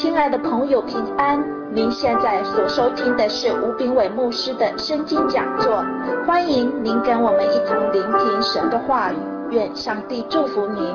亲爱的朋友，平安！您现在所收听的是吴炳伟牧师的圣经讲座，欢迎您跟我们一同聆听神的话语，愿上帝祝福您。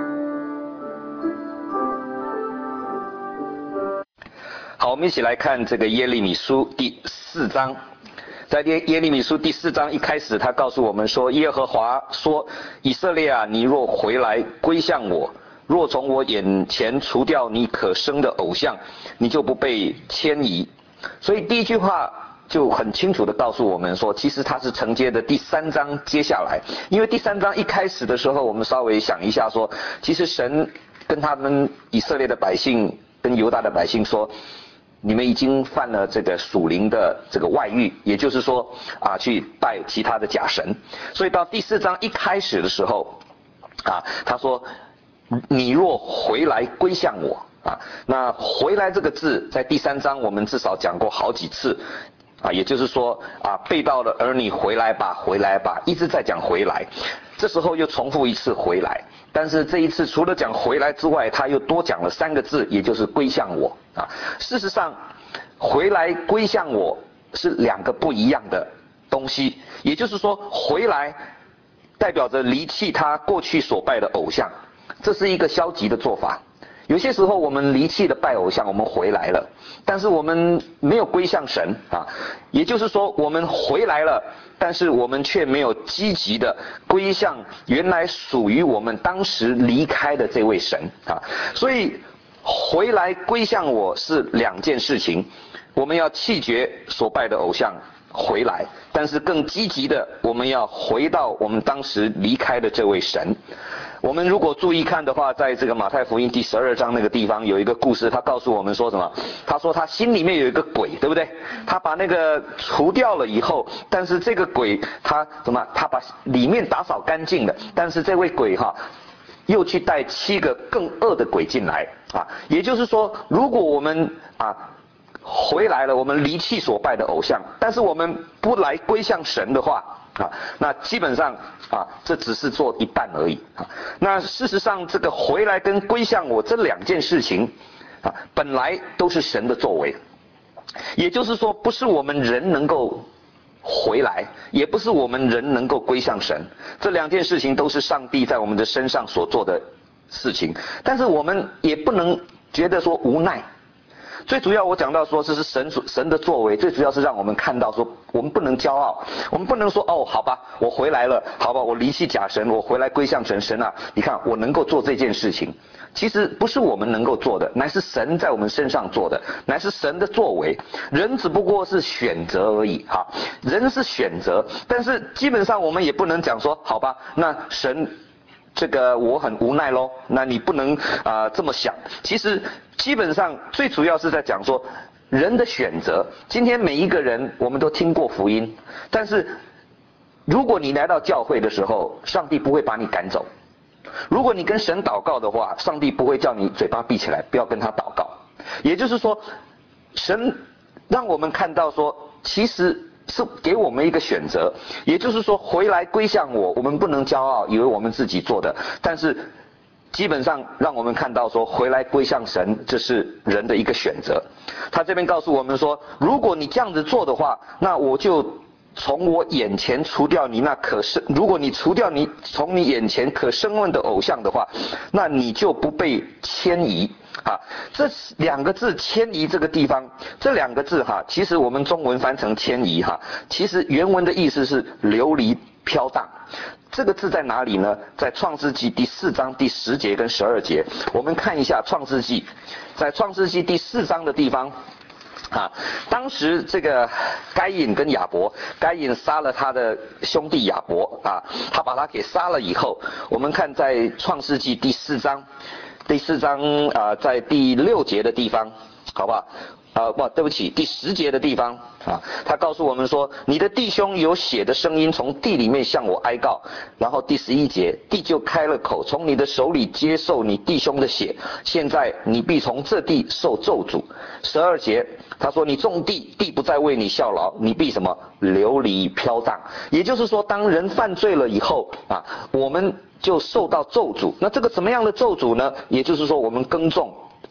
好，我们一起来看这个耶利米书第4章。在耶利米书第4章一开始，他告诉我们说，耶和华说，以色列啊，你若回来归向我，若从我眼前除掉你可生的偶像，你就不被迁移。所以第一句话就很清楚地告诉我们说，其实它是承接的第3章接下来。因为第3章一开始的时候，我们稍微想一下说，其实神跟他们以色列的百姓跟犹大的百姓说，你们已经犯了这个属灵的这个外遇，也就是说去拜其他的假神。所以到第4章一开始的时候他说，你若回来归向我那回来这个字在第3章我们至少讲过好几次也就是说被盗的儿女回来吧，回来吧，一直在讲回来。这时候又重复一次回来，但是这一次除了讲回来之外，他又多讲了3个字，也就是归向我事实上，回来归向我是2个不一样的东西，也就是说，回来代表着离弃他过去所拜的偶像，这是一个消极的做法。有些时候我们离弃了拜偶像，我们回来了，但是我们没有归向神也就是说我们回来了，但是我们却没有积极的归向原来属于我们当时离开的这位神所以回来归向我是2件事情，我们要弃绝所拜的偶像回来，但是更积极的我们要回到我们当时离开的这位神。我们如果注意看的话，在这个马太福音第12章那个地方有一个故事，他告诉我们说什么？他说他心里面有一个鬼，对不对？他把那个除掉了以后，但是这个鬼他把里面打扫干净了，但是这位鬼又去带7个更恶的鬼进来也就是说，如果我们回来了，我们离弃所拜的偶像，但是我们不来归向神的话那基本上这只是做一半而已那事实上，这个回来跟归向我这2件事情本来都是神的作为，也就是说，不是我们人能够回来，也不是我们人能够归向神，这2件事情都是上帝在我们的身上所做的事情，但是我们也不能觉得说无奈。最主要我讲到说这是神的作为，最主要是让我们看到说我们不能骄傲，我们不能说好吧，我回来了，好吧，我离弃假神，我回来归向神。神你看我能够做这件事情，其实不是我们能够做的，乃是神在我们身上做的，乃是神的作为。人只不过是选择而已人是选择，但是基本上我们也不能讲说好吧，那神这个我很无奈咯，那你不能这么想。其实基本上最主要是在讲说人的选择。今天每一个人我们都听过福音，但是如果你来到教会的时候，上帝不会把你赶走。如果你跟神祷告的话，上帝不会叫你嘴巴闭起来不要跟他祷告。也就是说，神让我们看到说其实是给我们一个选择，也就是说回来归向我，我们不能骄傲以为我们自己做的，但是基本上让我们看到说回来归向神，这是人的一个选择。他这边告诉我们说，如果你这样子做的话，那我就从我眼前除掉你那如果你除掉你从你眼前可生问的偶像的话，那你就不被迁移这2个字迁移这个地方，这2个字其实我们中文翻成迁移其实原文的意思是流离飘荡。这个字在哪里呢？在创世纪第4章第10节跟12节。我们看一下创世纪，在创世纪第4章的地方当时这个该隐跟亚伯，该隐杀了他的兄弟亚伯他把他给杀了以后，我们看在创世纪第4章在第6节的地方，好不好？对不起，第10节的地方他告诉我们说，你的弟兄有血的声音从地里面向我哀告。然后第11节，地就开了口，从你的手里接受你弟兄的血，现在你必从这地受咒诅。12节他说，你种地，地不再为你效劳，你必什么？流离飘荡。也就是说，当人犯罪了以后我们就受到咒诅。那这个怎么样的咒诅呢？也就是说我们耕种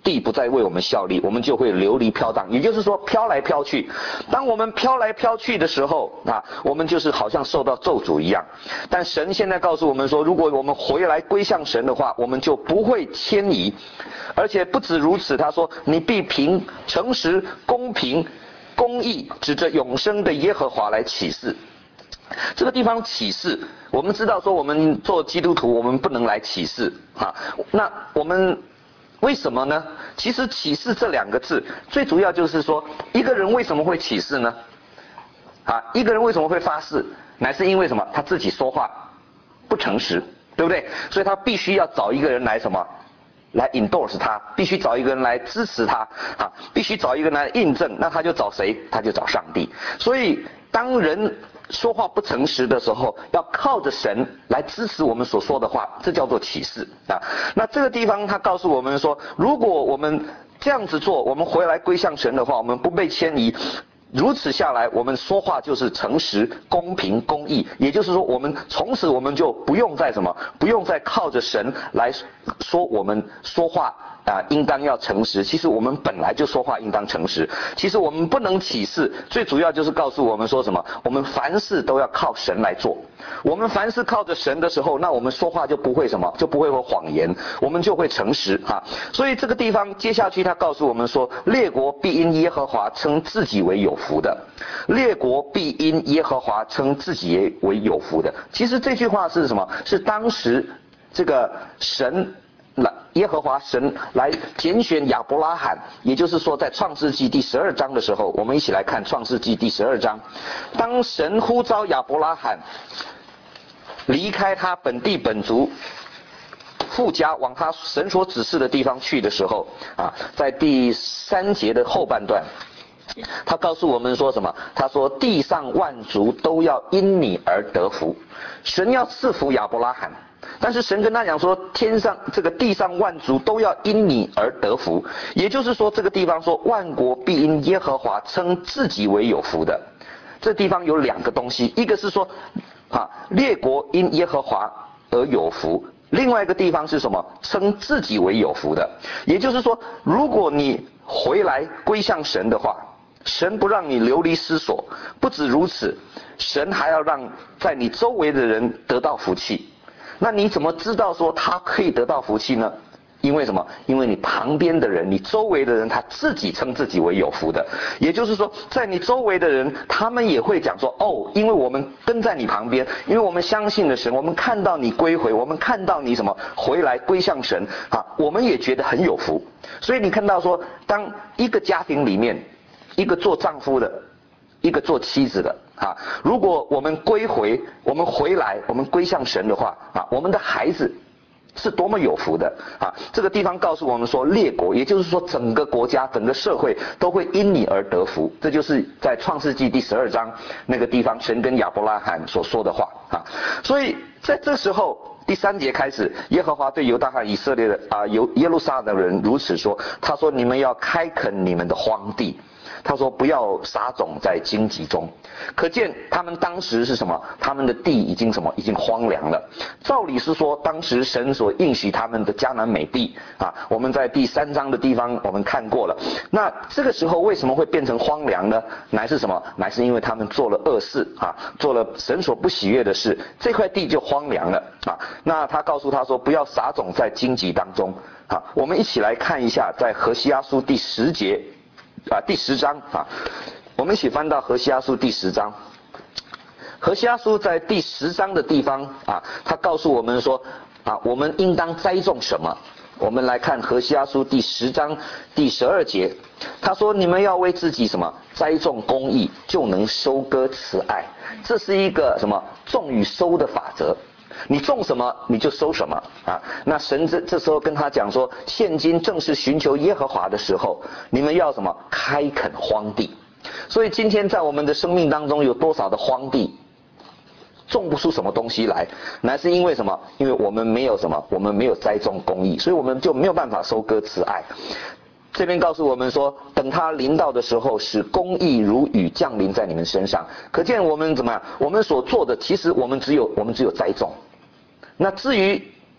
地不再为我们效力，我们就会流离飘荡，也就是说飘来飘去。当我们飘来飘去的时候啊，我们就是好像受到咒诅一样。但神现在告诉我们说，如果我们回来归向神的话，我们就不会迁移。而且不止如此，他说你必凭诚实、公平、公义，指着永生的耶和华来起誓。这个地方起誓，我们知道说我们做基督徒，我们不能来起誓啊。那我们为什么呢？其实起誓这两个字，最主要就是说，一个人为什么会起誓呢？一个人为什么会发誓？乃是因为什么？他自己说话不诚实，对不对？所以他必须要找一个人来什么？来 endorse 他，必须找一个人来支持他必须找一个人来印证。那他就找谁？他就找上帝。所以当人说话不诚实的时候，要靠着神来支持我们所说的话，这叫做起誓那这个地方他告诉我们说，如果我们这样子做，我们回来归向神的话，我们不被迁移，如此下来，我们说话就是诚实、公平、公义。也就是说，我们从此我们就不用再什么，不用再靠着神来说我们说话应当要诚实。其实我们本来就说话应当诚实。其实我们不能起誓，最主要就是告诉我们说什么？我们凡事都要靠神来做。我们凡事靠着神的时候，那我们说话就不会什么，就不会有谎言，我们就会诚实所以这个地方接下去他告诉我们说，列国必因耶和华称自己为有福的。列国必因耶和华称自己为有福的。其实这句话是什么？是当时这个神耶和华神来拣选亚伯拉罕，也就是说在创世纪第12章的时候，我们一起来看创世纪第12章。当神呼召亚伯拉罕离开他本地本族父家，往他神所指示的地方去的时候在第3节的后半段，他告诉我们说什么？他说地上万族都要因你而得福。神要赐福亚伯拉罕，但是神跟他讲说，天上这个地上万族都要因你而得福。也就是说，这个地方说万国必因耶和华称自己为有福的。这地方有两个东西，一个是说列国因耶和华而有福，另外一个地方是什么？称自己为有福的。也就是说，如果你回来归向神的话，神不让你流离失所。不止如此，神还要让在你周围的人得到福气。那你怎么知道说他可以得到福气呢？因为什么？因为你旁边的人，你周围的人，他自己称自己为有福的。也就是说，在你周围的人，他们也会讲说，因为我们跟在你旁边，因为我们相信了神，我们看到你归回，我们看到你什么回来归向神我们也觉得很有福。所以你看到说，当一个家庭里面，一个做丈夫的，一个做妻子的如果我们归回，我们回来，我们归向神的话我们的孩子是多么有福的这个地方告诉我们说，列国，也就是说整个国家、整个社会都会因你而得福。这就是在创世纪第12章那个地方神跟亚伯拉罕所说的话所以在这时候第3节开始，耶和华对犹大和以色列的耶路撒冷的人如此说，他说你们要开垦你们的荒地，他说不要撒种在荆棘中。可见他们当时是什么？他们的地已经什么？已经荒凉了。照理是说，当时神所应许他们的迦南美地我们在第3章的地方我们看过了。那这个时候为什么会变成荒凉呢？乃是什么？乃是因为他们做了恶事做了神所不喜悦的事，这块地就荒凉了那他告诉他说，不要撒种在荆棘当中我们一起来看一下，在何西阿书第10节第10章我们一起翻到何西阿书第10章。何西阿书在第10章的地方他告诉我们说我们应当栽种什么。我们来看何西阿书第10章第12节，他说你们要为自己什么？栽种公义，就能收割慈爱。这是一个什么？种与收的法则。你种什么你就收什么那神这时候跟他讲说，现今正是寻求耶和华的时候，你们要什么？开垦荒地。所以今天在我们的生命当中，有多少的荒地种不出什么东西来，乃是因为什么？因为我们没有什么？我们没有栽种公义，所以我们就没有办法收割慈爱。这边告诉我们说，等他临到的时候，使公义如雨降临在你们身上。可见我们怎么样？我们所做的，其实我们只有栽种。那至于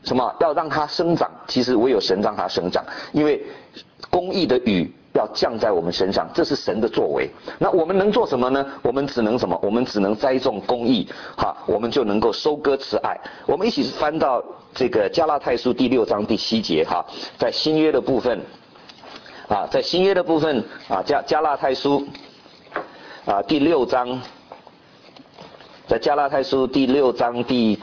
什么？要让它生长，其实唯有神让它生长，因为公义的雨要降在我们身上，这是神的作为。那我们能做什么呢？我们只能什么？我们只能栽种公义，我们就能够收割慈爱。我们一起翻到这个加拉太书第6章第7节在新约的部分在新约的部分加拉太书第6章，在加拉太书第6章第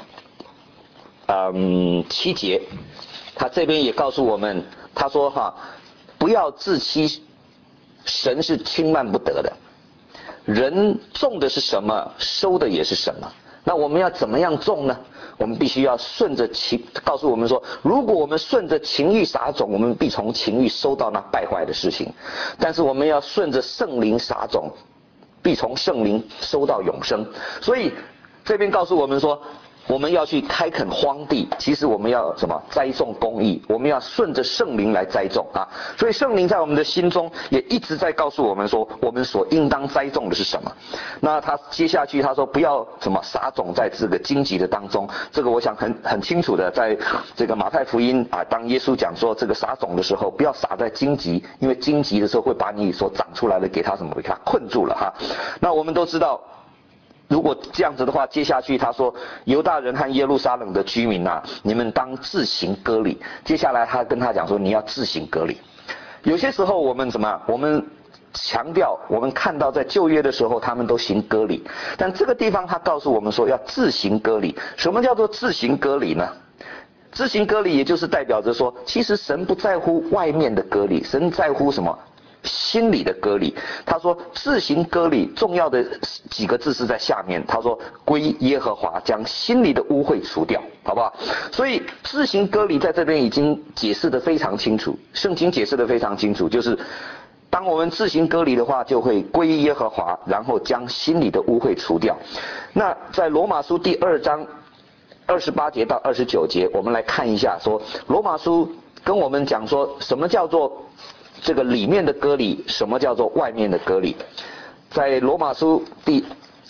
7节，他这边也告诉我们，他说不要自欺，神是轻慢不得的。人种的是什么，收的也是什么。那我们要怎么样种呢？我们必须要顺着情，告诉我们说，如果我们顺着情欲撒种，我们必从情欲收到那败坏的事情；但是我们要顺着圣灵撒种，必从圣灵收到永生。所以这边告诉我们说，我们要去开垦荒地，其实我们要什么？栽种公义，我们要顺着圣灵来栽种所以圣灵在我们的心中也一直在告诉我们说，我们所应当栽种的是什么。那他接下去他说，不要什么撒种在这个荆棘的当中。这个我想很清楚的，在这个马太福音当耶稣讲说这个撒种的时候，不要撒在荆棘，因为荆棘的时候会把你所长出来的给它什么？给它困住了那我们都知道，如果这样子的话，接下去他说，犹大人和耶路撒冷的居民你们当自行割礼。接下来他跟他讲说，你要自行割礼。有些时候我们我们强调，我们看到在旧约的时候他们都行割礼，但这个地方他告诉我们说要自行割礼。什么叫做自行割礼呢？自行割礼也就是代表着说，其实神不在乎外面的割礼，神在乎什么？心里的割礼。他说自行割礼重要的几个字是在下面，他说归耶和华，将心里的污秽除掉，好不好？所以自行割礼在这边已经解释得非常清楚，圣经解释得非常清楚，就是当我们自行割礼的话，就会归耶和华，然后将心里的污秽除掉。那在罗马书第2章28节到29节，我们来看一下，说罗马书跟我们讲说什么叫做这个里面的割礼，什么叫做外面的割礼。在罗马书第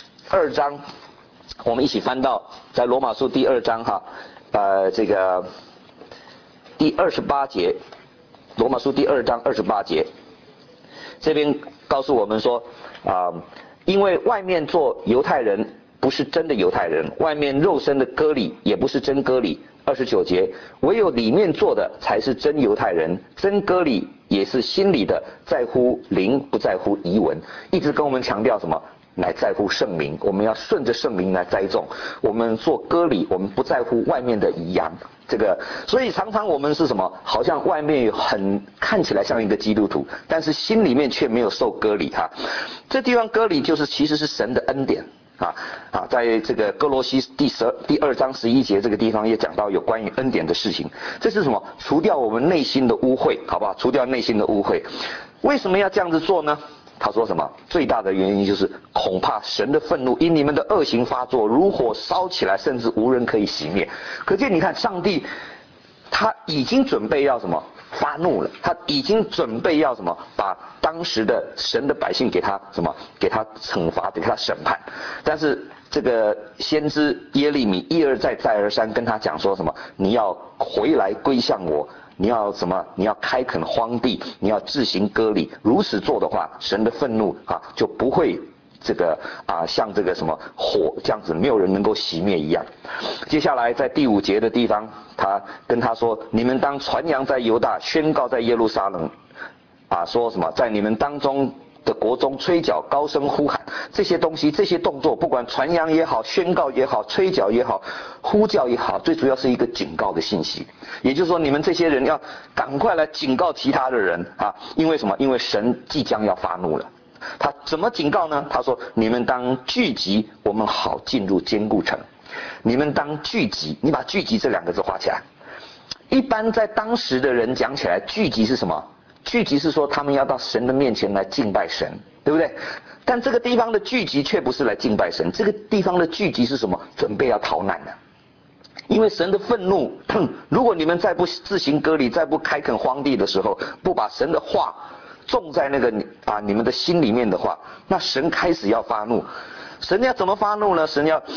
2章，我们一起翻到在罗马书第2章这个第28节，罗马书第2章28节，这边告诉我们说因为外面做犹太人不是真的犹太人，外面肉身的割礼也不是真割礼。29节，唯有里面做的才是真犹太人，真割礼也是心里的，在乎灵不在乎仪文。一直跟我们强调什么？来在乎圣灵，我们要顺着圣灵来栽种。我们做割礼，我们不在乎外面的仪扬。这个，所以常常我们是什么？好像外面看起来像一个基督徒，但是心里面却没有受割礼这地方割礼其实是神的恩典。在这个哥罗西第2章11节这个地方也讲到有关于恩典的事情。这是什么？除掉我们内心的污秽，好不好？除掉内心的污秽。为什么要这样子做呢？他说什么？最大的原因就是恐怕神的愤怒因你们的恶行发作，如火烧起来，甚至无人可以熄灭。可见你看，上帝他已经准备要什么？发怒了，他已经准备要什么？把当时的神的百姓给他什么？给他惩罚，给他审判。但是这个先知耶利米一而再再而三跟他讲说什么？你要回来归向我，你要什么？你要开垦荒地，你要自行割礼。如此做的话，神的愤怒就不会这个像这个什么火这样子，没有人能够熄灭一样。接下来在第5节的地方，他跟他说：你们当传扬在犹大，宣告在耶路撒冷，说什么？在你们当中的国中吹角，高声呼喊。这些东西，这些动作，不管传扬也好，宣告也好，吹角也好，呼叫也好，最主要是一个警告的信息。也就是说，你们这些人要赶快来警告其他的人因为什么？因为神即将要发怒了。他怎么警告呢？他说：你们当聚集，我们好进入坚固城。你们当聚集，你把聚集这2个字画起来。一般在当时的人讲起来，聚集是什么？聚集是说他们要到神的面前来敬拜神，对不对？但这个地方的聚集却不是来敬拜神，这个地方的聚集是什么？准备要逃难的。因为神的愤怒，如果你们再不自行割礼，再不开垦荒地的时候，不把神的话种在那个你们的心里面的话，那神开始要发怒。神要怎么发怒呢？神要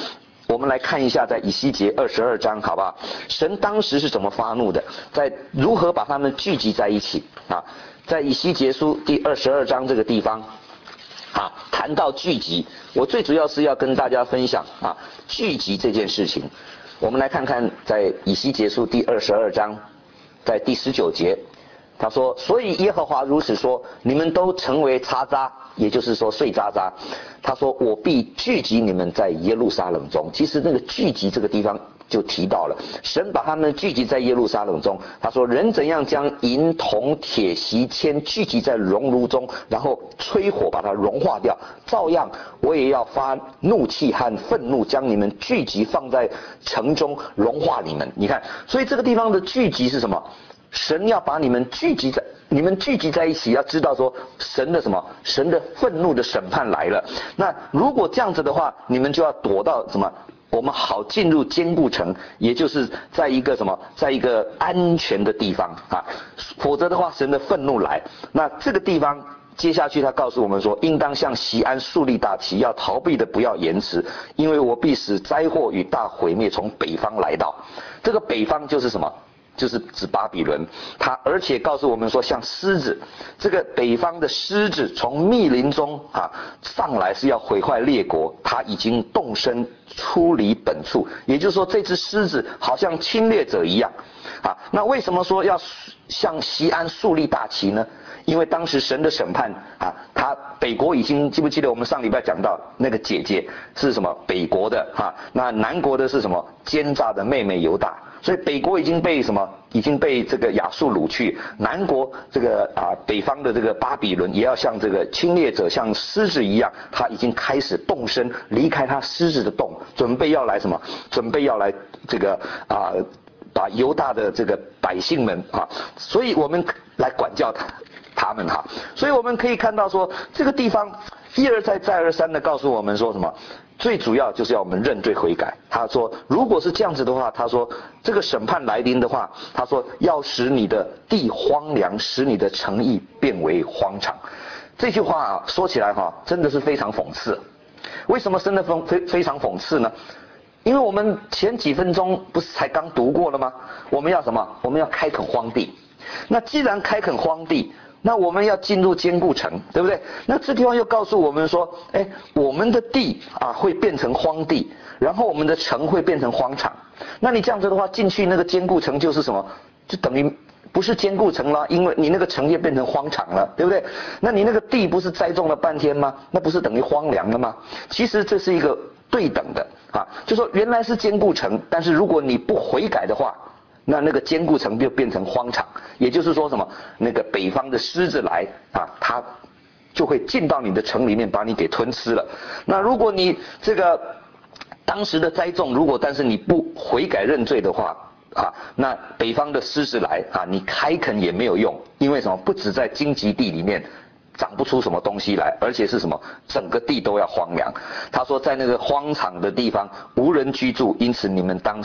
我们来看一下在以西结22章，好不好？神当时是怎么发怒的，在如何把他们聚集在一起啊？在以西结书第22章这个地方啊，谈到聚集，我最主要是要跟大家分享啊，聚集这件事情。我们来看看在以西结书第22章，在第19节，他说：所以耶和华如此说，你们都成为渣渣，也就是说碎渣渣。他说：我必聚集你们在耶路撒冷中。其实那个聚集这个地方就提到了，神把他们聚集在耶路撒冷中。他说：人怎样将银铜铁锡铅聚集在熔炉中，然后吹火把它融化掉，照样我也要发怒气和愤怒，将你们聚集放在城中，融化你们。你看，所以这个地方的聚集是什么？神要把你们聚集在一起，要知道说神的什么？神的愤怒的审判来了。那如果这样子的话，你们就要躲到什么？我们好进入坚固城，也就是在一个什么？在一个安全的地方啊。否则的话，神的愤怒来。那这个地方接下去他告诉我们说，应当向锡安树立大旗，要逃避的不要延迟，因为我必使灾祸与大毁灭从北方来到。这个北方就是什么？就是指巴比伦。他而且告诉我们说，像狮子，这个北方的狮子从密林中啊上来，是要毁坏列国，他已经动身出离本处。也就是说，这只狮子好像侵略者一样啊。那为什么说要向锡安树立大旗呢？因为当时神的审判啊，他北国已经，记不记得我们上礼拜讲到那个姐姐是什么？北国的哈，那南国的是什么？奸诈的妹妹犹大。所以北国已经被什么？已经被这个亚述掳去。南国这个北方的这个巴比伦也要像这个侵略者，像狮子一样，他已经开始动身离开他狮子的洞，准备要来什么？准备要来这个把犹大的这个百姓们啊，所以我们来管教他们哈。所以我们可以看到说，这个地方一而再再而三的告诉我们说什么？最主要就是要我们认罪悔改。他说，如果是这样子的话，他说这个审判来临的话，他说要使你的地荒凉，使你的城邑变为荒场。这句话啊，说起来哈，真的是非常讽刺。为什么真的非常讽刺呢？因为我们前几分钟不是才刚读过了吗？我们要什么？我们要开垦荒地。那既然开垦荒地，那我们要进入坚固城，对不对？那这地方又告诉我们说，我们的地啊会变成荒地，然后我们的城会变成荒场。那你这样子的话，进去那个坚固城就是什么？就等于不是坚固城了，因为你那个城也变成荒场了，对不对？那你那个地不是栽种了半天吗？那不是等于荒凉了吗？其实这是一个对等的啊，就说原来是坚固城，但是如果你不悔改的话，那个坚固城就变成荒场。也就是说什么？那个北方的狮子来啊，它就会进到你的城里面，把你给吞吃了。那如果你这个当时的栽种，如果但是你不悔改认罪的话啊，那北方的狮子来啊，你开垦也没有用，因为什么？不止在荆棘地里面长不出什么东西来，而且是什么？整个地都要荒凉。他说，在那个荒场的地方无人居住，因此你们当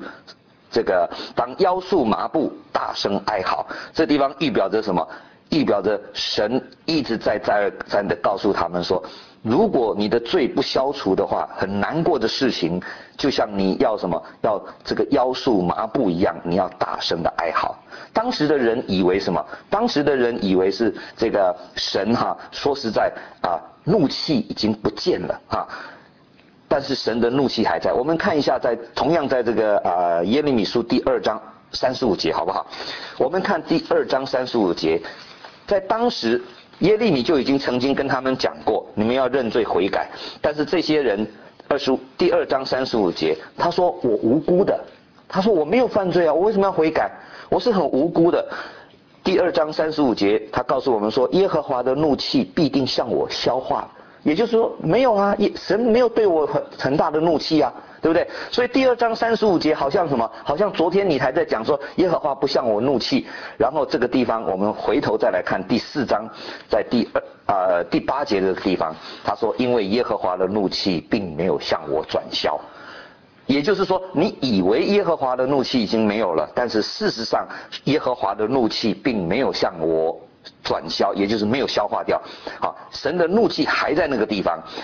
腰束麻布，大声哀嚎。这地方预表着什么？预表着神一直再而三的告诉他们说，如果你的罪不消除的话，很难过的事情，就像你要什么，要这个腰束麻布一样，你要大声的哀嚎。当时的人以为什么？当时的人以为是这个神说实在怒气已经不见了但是神的怒气还在。我们看一下，同样在这个耶利米书第2章35节，好不好？我们看第2章35节，在当时耶利米就已经曾经跟他们讲过，你们要认罪悔改。但是这些人第2章35节，他说我无辜的，他说我没有犯罪啊，我为什么要悔改？我是很无辜的。第2章35节，他告诉我们说，耶和华的怒气必定向我消化。也就是说，没有啊，神没有对我很大的怒气啊，对不对？所以第2章35节好像什么？好像昨天你还在讲说耶和华不向我怒气，然后这个地方我们回头再来看第4章，在第8节这个地方，他说因为耶和华的怒气并没有向我转消。也就是说，你以为耶和华的怒气已经没有了，但是事实上耶和华的怒气并没有向我转消，也就是没有消化掉。神的怒气还在那个地方。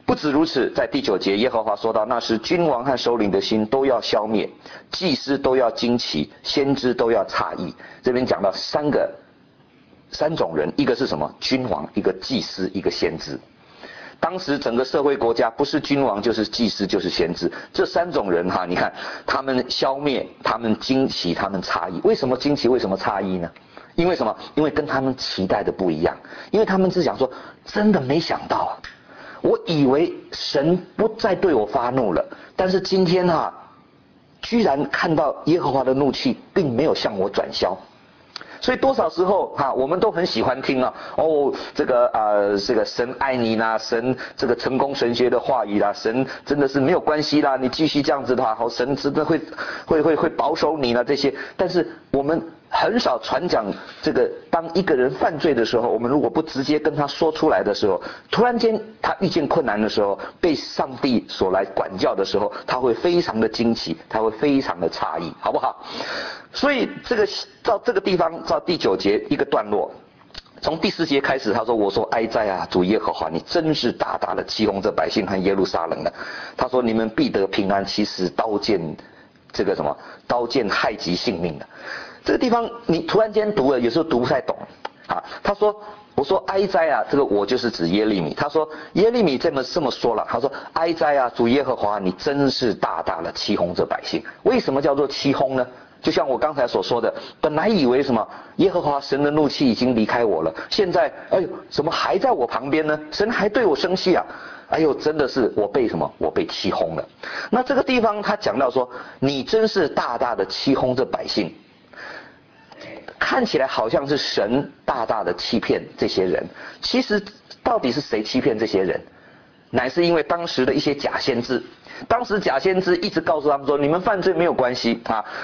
不止如此，在第9节，耶和华说到，那时君王和首领的心都要消灭，祭司都要惊奇，先知都要诧异。这边讲到三种人，一个是什么？君王，一个祭司，一个先知。当时整个社会国家不是君王就是祭司就是先知，这3种人哈，你看他们消灭，他们惊奇，他们诧异。为什么惊奇？为什么诧异呢？因为什么？因为跟他们期待的不一样。因为他们只想说，真的没想到啊，我以为神不再对我发怒了，但是今天啊，居然看到耶和华的怒气并没有向我转消。所以多少时候我们都很喜欢听这个神爱你啦，神这个成功神学的话语啦，神真的是没有关系啦，你继续这样子的话，神真的会保守你啦这些。但是我们很少传讲这个，当一个人犯罪的时候，我们如果不直接跟他说出来的时候，突然间他遇见困难的时候，被上帝所来管教的时候，他会非常的惊奇，他会非常的诧异，好不好？所以到这个地方，到第9节一个段落，从第4节开始，他说：“我说哀哉啊，主耶和华，你真是大大的欺哄这百姓和耶路撒冷了。”他说：“你们必得平安，其实刀剑害及性命的。”这个地方你突然间读了，有时候读不太懂啊。他说：“我说哀哉啊，这个我就是指耶利米。”他说耶利米这么说了，他说：“哀哉啊，主耶和华，你真是大大的欺哄这百姓。”为什么叫做欺哄呢？就像我刚才所说的，本来以为什么耶和华神的怒气已经离开我了，现在怎么还在我旁边呢？神还对我生气啊！真的是我被什么？我被欺哄了。那这个地方他讲到说，你真是大大的欺哄这百姓，看起来好像是神大大的欺骗这些人。其实到底是谁欺骗这些人？乃是因为当时的一些假先知。当时假先知一直告诉他们说，你们犯罪没有关系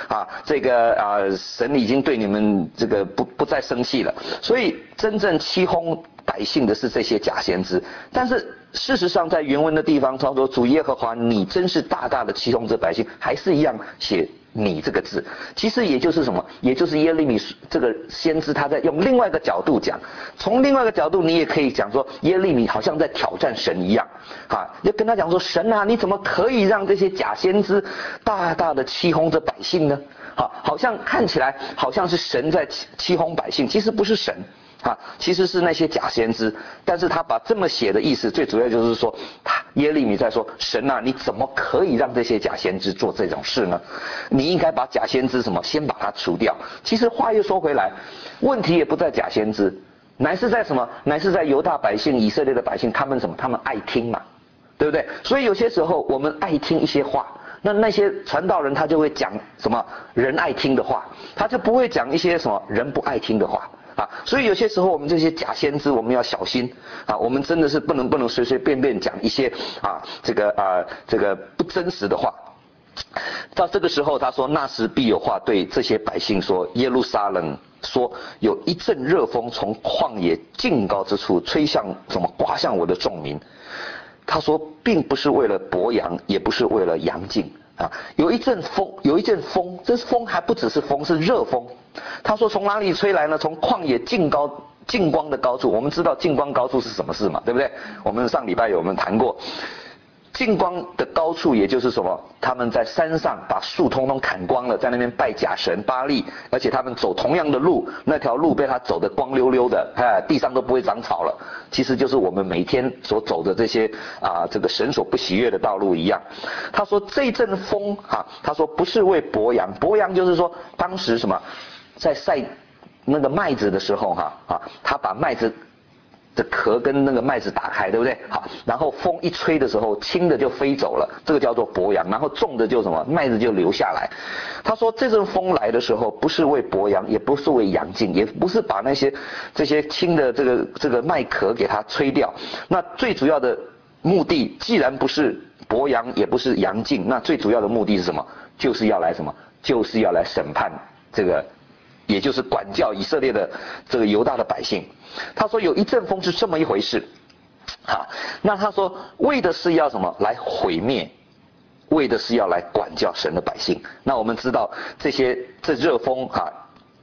神已经对你们这个不再生气了。所以真正欺哄百姓的是这些假先知。但是事实上在原文的地方，他说主耶和华，你真是大大的欺哄这百姓，还是一样写你这个字。其实也就是什么？也就是耶利米这个先知他在用另外一个角度讲。从另外一个角度你也可以讲说，耶利米好像在挑战神一样要跟他讲说，神啊，你怎么可以让这些假先知大大的欺哄这百姓呢？好像看起来好像是神在欺哄百姓，其实不是神其实是那些假先知。但是他把这么写的意思，最主要就是说，耶利米在说，神啊，你怎么可以让这些假先知做这种事呢？你应该把假先知先把它除掉。其实话又说回来，问题也不在假先知，乃是在什么？乃是在犹大百姓、以色列的百姓，他们他们爱听嘛，对不对？所以有些时候我们爱听一些话，那些传道人他就会讲什么人爱听的话，他就不会讲一些什么人不爱听的话所以有些时候我们这些假先知我们要小心我们真的是不能随随便便讲一些这个不真实的话。到这个时候他说，那时必有话对这些百姓说，耶路撒冷说，有一阵热风从旷野近高之处吹向刮向我的众民。他说并不是为了博扬，也不是为了扬尽有一阵风，这风还不只是风，是热风。他说从哪里吹来呢？从旷野近光的高处。我们知道近光高处是什么事嘛，对不对？我们上礼拜有谈过。近光的高处也就是什么？他们在山上把树通通砍光了，在那边拜假神巴力，而且他们走同样的路，那条路被他走得光溜溜的，地上都不会长草了。其实就是我们每天所走的这些这个神所不喜悦的道路一样。他说这阵风他说不是为博扬，博扬就是说当时在晒那个麦子的时候他把麦子的壳跟那个麦子打开，对不对？然后风一吹的时候，轻的就飞走了，这个叫做博扬，然后重的就麦子就留下来。他说这阵风来的时候，不是为博扬，也不是为扬尽，也不是把这些轻的这个麦壳给它吹掉。那最主要的目的，既然不是博扬，也不是扬尽，那最主要的目的是什么？就是要来就是要来审判这个，也就是管教以色列的这个犹大的百姓。他说有一阵风是这么一回事那他说为的是要来毁灭，为的是要来管教神的百姓。那我们知道这热风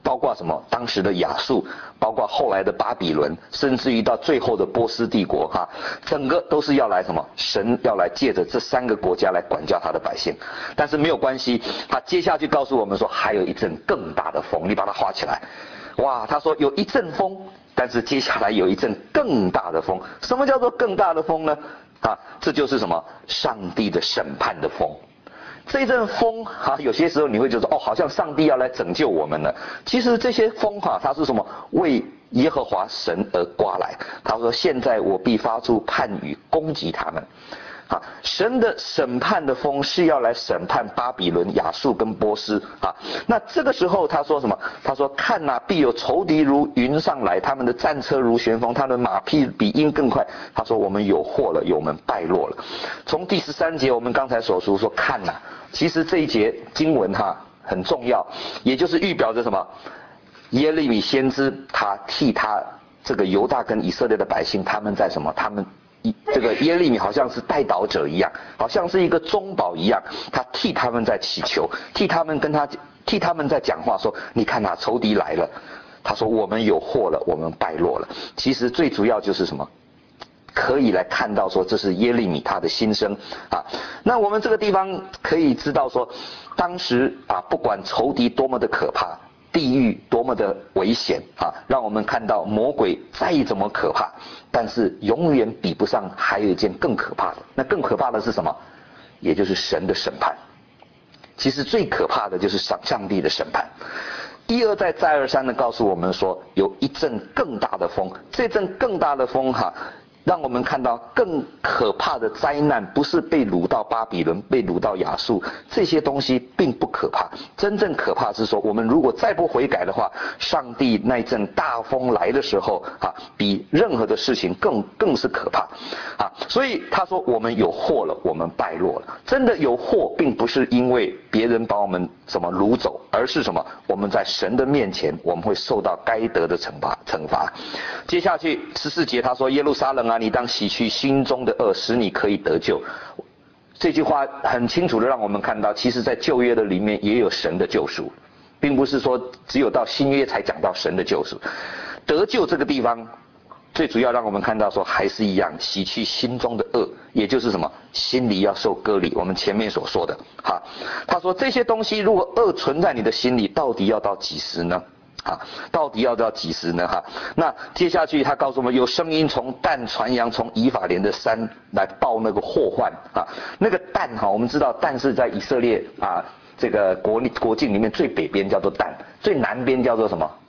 包括什么？当时的亚述，包括后来的巴比伦，甚至于到最后的波斯帝国哈，整个都是要来什么？神要来借着这3个国家来管教他的百姓。但是没有关系，他接下去告诉我们说，还有一阵更大的风，你把它画起来。哇，他说有一阵风，但是接下来有一阵更大的风。什么叫做更大的风呢？这就是什么？上帝的审判的风。这阵风有些时候你会觉得好像上帝要来拯救我们了。其实这些风它是什么？为耶和华神而刮来。他说现在我必发出判语攻击他们。神的审判的风是要来审判巴比伦、亚述跟波斯那这个时候他说什么？他说看必有仇敌如云上来，他们的战车如旋风，他们的马匹比鹰更快。他说我们有祸了，我们败落了。从第13节我们刚才所述说看其实这一节经文很重要，也就是预表着什么？耶利米先知他替他这个犹大跟以色列的百姓，他们在什么？他们这个耶利米好像是代祷者一样，好像是一个中保一样，他替他们在祈求，替他们在讲话说，你看仇敌来了。他说我们有祸了，我们败落了。其实最主要就是什么？可以来看到说这是耶利米他的心声那我们这个地方可以知道说，当时不管仇敌多么的可怕，地狱多么的危险让我们看到魔鬼再怎么可怕，但是永远比不上还有一件更可怕的。那更可怕的是什么？也就是神的审判。其实最可怕的就是上帝的审判。一而再再而三的告诉我们说，有一阵更大的风。这阵更大的风让我们看到更可怕的灾难，不是被掳到巴比伦，被掳到亚述，这些东西并不可怕。真正可怕是说，我们如果再不悔改的话，上帝那阵大风来的时候比任何的事情更是可怕所以他说我们有祸了，我们败落了。真的有祸，并不是因为别人把我们什么掳走，而是什么？我们在神的面前，我们会受到该得的惩罚。接下去14节他说，耶路撒冷你当洗去心中的恶，使你可以得救。这句话很清楚的让我们看到，其实在旧约的里面也有神的救赎，并不是说只有到新约才讲到神的救赎。得救这个地方最主要让我们看到说，还是一样洗去心中的恶，也就是什么？心里要受割礼。我们前面所说的他说这些东西如果恶存在你的心里，到底要到几时呢？到底要到几时呢？那接下去他告诉我们，有声音从但传扬，从以法莲的山来报那个祸患那个但我们知道但是在以色列这个国境里面最北边叫做但，最南边叫做什么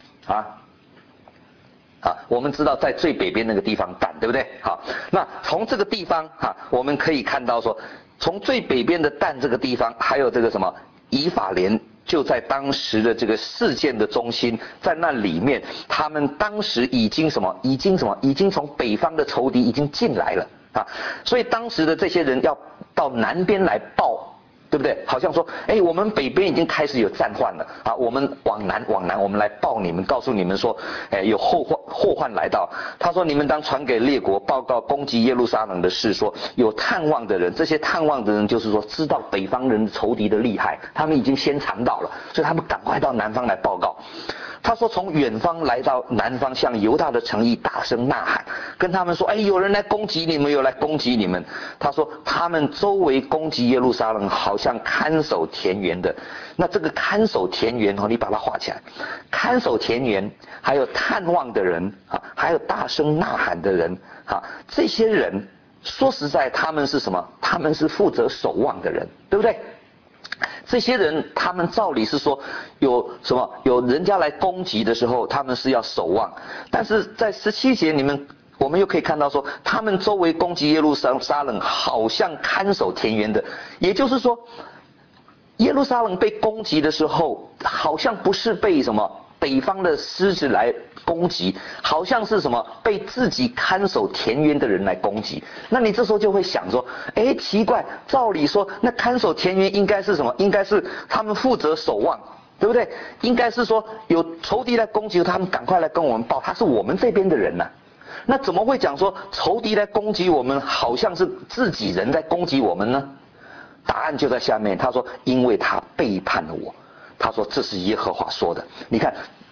我们知道在最北边那个地方但，对不对？那从这个地方我们可以看到说，从最北边的但这个地方，还有这个什么以法莲，就在当时的这个事件的中心，在那里面，他们当时已经从北方的仇敌已经进来了所以当时的这些人要到南边来报，对不对？好像说我们北边已经开始有战患了我们往南我们来报你们，告诉你们说有祸患来到。他说你们当传给列国，报告攻击耶路撒冷的事，说有探望的人，这些探望的人就是说知道北方人仇敌的厉害，他们已经先尝到了，所以他们赶快到南方来报告。他说从远方来到南方，向犹大的城邑大声呐喊，跟他们说有人来攻击你们，有来攻击你们。他说他们周围攻击耶路撒冷，好像看守田园的。那这个看守田园你把它画起来，看守田园还有探望的人还有大声呐喊的人这些人说实在他们是什么？他们是负责守望的人，对不对？这些人他们照理是说有人家来攻击的时候，他们是要守望。但是在17节我们又可以看到说，他们周围攻击耶路撒冷，好像看守田园的。也就是说，耶路撒冷被攻击的时候，好像不是被北方的狮子来攻击，好像是被自己看守田园的人来攻击。那你这时候就会想说，奇怪，照理说那看守田园应该是什么？应该是他们负责守望，对不对？应该是说有仇敌来攻击他们，赶快来跟我们报，他是我们这边的人那怎么会讲说仇敌来攻击我们，好像是自己人在攻击我们呢？答案就在下面，他说因为他背叛了我。他说这是耶和华说的。你看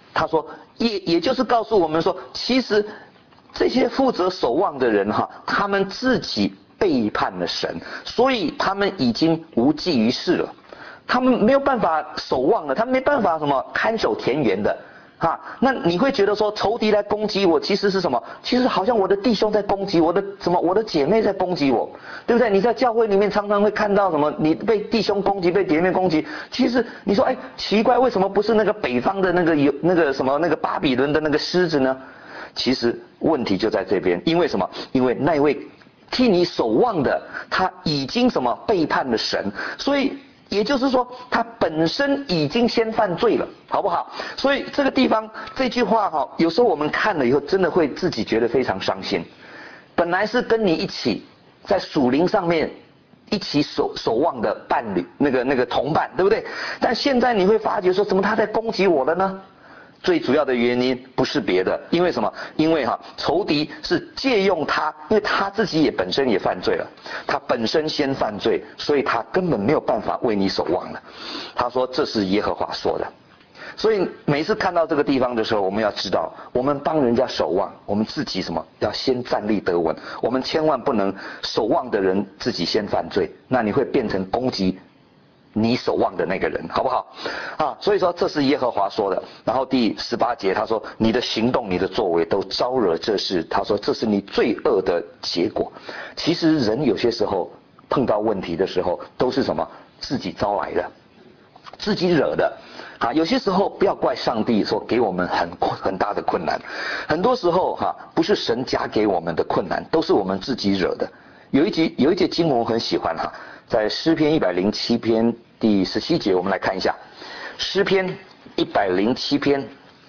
他说也就是告诉我们说，其实这些负责守望的人哈，他们自己背叛了神，所以他们已经无济于事了，他们没有办法守望了，他们没办法什么看守田园的。那你会觉得说仇敌来攻击我，其实是什么？其实好像我的弟兄在攻击我的我的姐妹在攻击我，对不对？你在教会里面常常会看到什么？你被弟兄攻击，被姐妹攻击。其实你说，奇怪，为什么不是那个北方的那个巴比伦的那个狮子呢？其实问题就在这边，因为什么？因为那位替你守望的，他已经背叛了神，所以。也就是说，他本身已经先犯罪了，好不好？所以这个地方这句话有时候我们看了以后，真的会自己觉得非常伤心。本来是跟你一起在属灵上面一起守望的伴侣，那个同伴，对不对？但现在你会发觉说，怎么他在攻击我了呢？最主要的原因不是别的，因为什么？因为仇敌是借用他，因为他自己本身也犯罪了，他本身先犯罪，所以他根本没有办法为你守望了。他说这是耶和华说的，所以每次看到这个地方的时候，我们要知道，我们帮人家守望，我们自己要先站立得稳，我们千万不能守望的人自己先犯罪，那你会变成攻击你守望的那个人，好不好？所以说这是耶和华说的。然后第18节他说，你的行动你的作为都招惹这事，他说这是你罪恶的结果。其实人有些时候碰到问题的时候都是什么？自己招来的，自己惹的。有些时候不要怪上帝说给我们很大的困难，很多时候不是神加给我们的困难，都是我们自己惹的。有一节经文我很喜欢在诗篇107篇第17节，我们来看一下诗篇107篇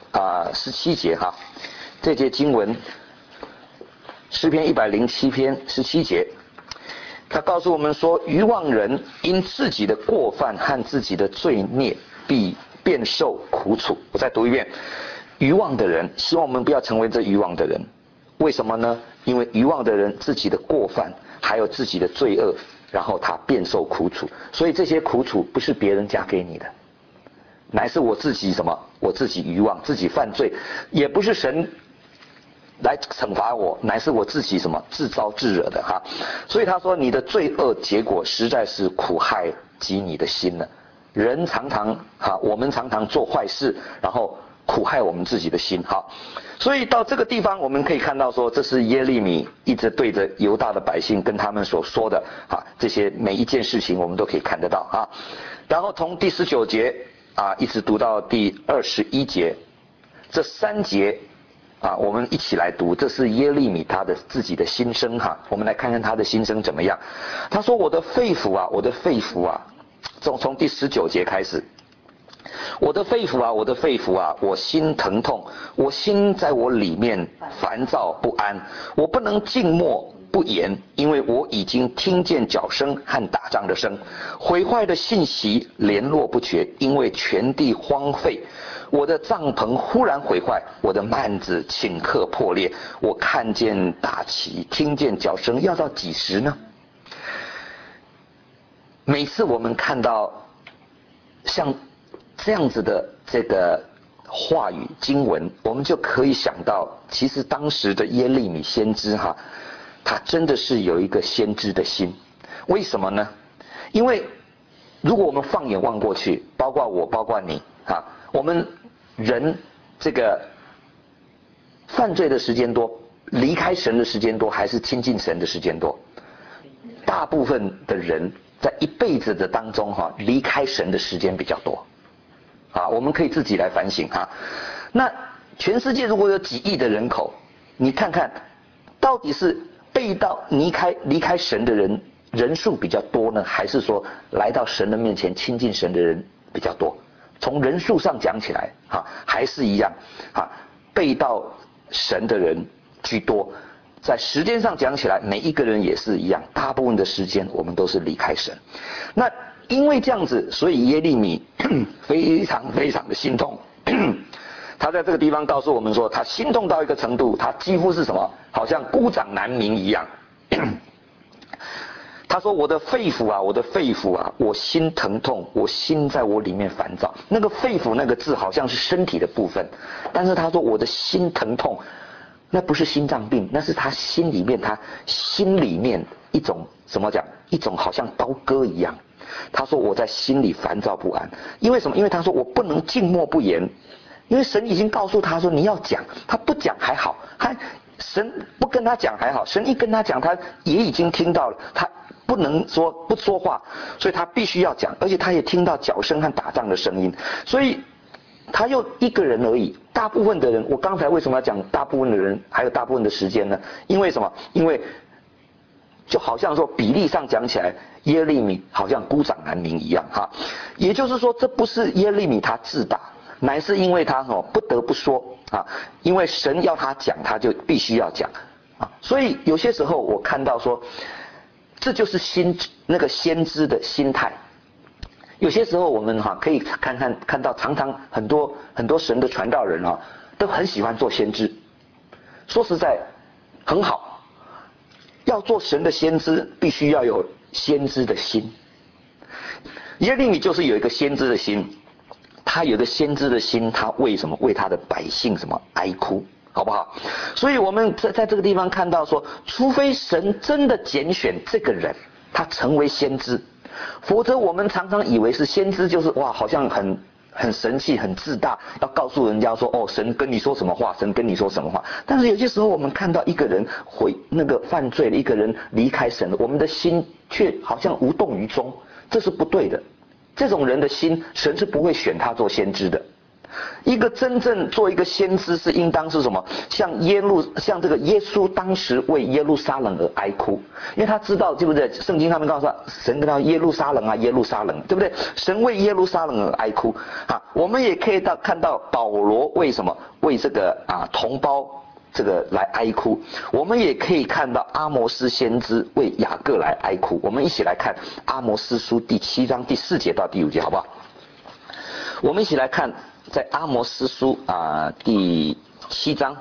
17节这节经文，诗篇107篇17节，他告诉我们说，愚妄人因自己的过犯和自己的罪孽必便受苦楚。我再读一遍，愚妄的人，希望我们不要成为这愚妄的人。为什么呢？因为愚妄的人自己的过犯还有自己的罪恶，然后他便受苦楚，所以这些苦楚不是别人加给你的，乃是我自己我自己愚妄，自己犯罪，也不是神来惩罚我，乃是我自己自招自惹的所以他说，你的罪恶结果实在是苦害及你的心了。人常常我们常常做坏事，然后苦害我们自己的心所以到这个地方我们可以看到说，这是耶利米一直对着犹大的百姓跟他们所说的这些每一件事情我们都可以看得到然后从第19节一直读到第21节，这3节我们一起来读，这是耶利米他的自己的心声我们来看看他的心声怎么样。他说，我的肺腑我的肺腑从第19节开始，我的肺腑我的肺腑我心疼痛，我心在我里面烦躁不安，我不能静默不言，因为我已经听见脚声和打仗的声，毁坏的信息联络不绝，因为全地荒废，我的帐篷忽然毁坏，我的幔子顷刻破裂，我看见大旗，听见脚声，要到几时呢？每次我们看到像这样子的这个话语经文，我们就可以想到，其实当时的耶利米先知他真的是有一个先知的心。为什么呢？因为如果我们放眼望过去，包括我包括你我们人这个犯罪的时间多，离开神的时间多，还是亲近神的时间多？大部分的人在一辈子的当中离开神的时间比较多我们可以自己来反省那全世界如果有几亿的人口，你看看到底是离开神的人数比较多呢，还是说来到神的面前亲近神的人比较多？从人数上讲起来还是一样背道神的人居多。在时间上讲起来，每一个人也是一样，大部分的时间我们都是离开神。那因为这样子，所以耶利米非常非常的心痛。他在这个地方告诉我们说，他心痛到一个程度，他几乎是好像孤掌难鸣一样。 他说我的肺腑啊，我的肺腑啊，我心疼痛，我心在我里面烦躁。那个肺腑那个字好像是身体的部分，但是他说我的心疼痛，那不是心脏病，那是他心里面一种怎么讲，一种好像刀割一样。他说我在心里烦躁不安，因为什么？因为他说我不能静默不言，因为神已经告诉他说你要讲，他不讲还好，神不跟他讲还好，神一跟他讲，他也已经听到了，他不能说不说话，所以他必须要讲，而且他也听到脚声和打仗的声音，所以他又一个人而已。大部分的人，我刚才为什么要讲大部分的人还有大部分的时间呢？因为什么？因为就好像说比例上讲起来，耶利米好像孤掌难鸣一样哈。也就是说，这不是耶利米他自大，乃是因为他不得不说啊，因为神要他讲，他就必须要讲啊。所以有些时候我看到说，这就是那个先知的心态。有些时候我们可以看到，常常很多神的传道人都很喜欢做先知。说实在，很好。要做神的先知，必须要有先知的心。耶利米就是有一个先知的心，他有一个先知的心，他为什么？为他的百姓哀哭，好不好？所以我们在这个地方看到说，除非神真的拣选这个人，他成为先知，否则我们常常以为是先知就是哇，好像很神气、很自大，要告诉人家说神跟你说什么话，神跟你说什么话。但是有些时候我们看到一个人犯罪了，一个人离开神了，我们的心却好像无动于衷，这是不对的。这种人的心，神是不会选他做先知的。一个真正做一个先知是应当是什么？像这个耶稣当时为耶路撒冷而哀哭，因为他知道对不对？圣经上面告诉他，神跟他耶路撒冷啊，耶路撒冷，对不对？神为耶路撒冷而哀哭啊。我们也可以看到保罗为什么为这个同胞这个来哀哭。我们也可以看到阿摩斯先知为雅各来哀哭。我们一起来看阿摩斯书第7章第4节到第5节，好不好？我们一起来看。在阿摩斯书第7章，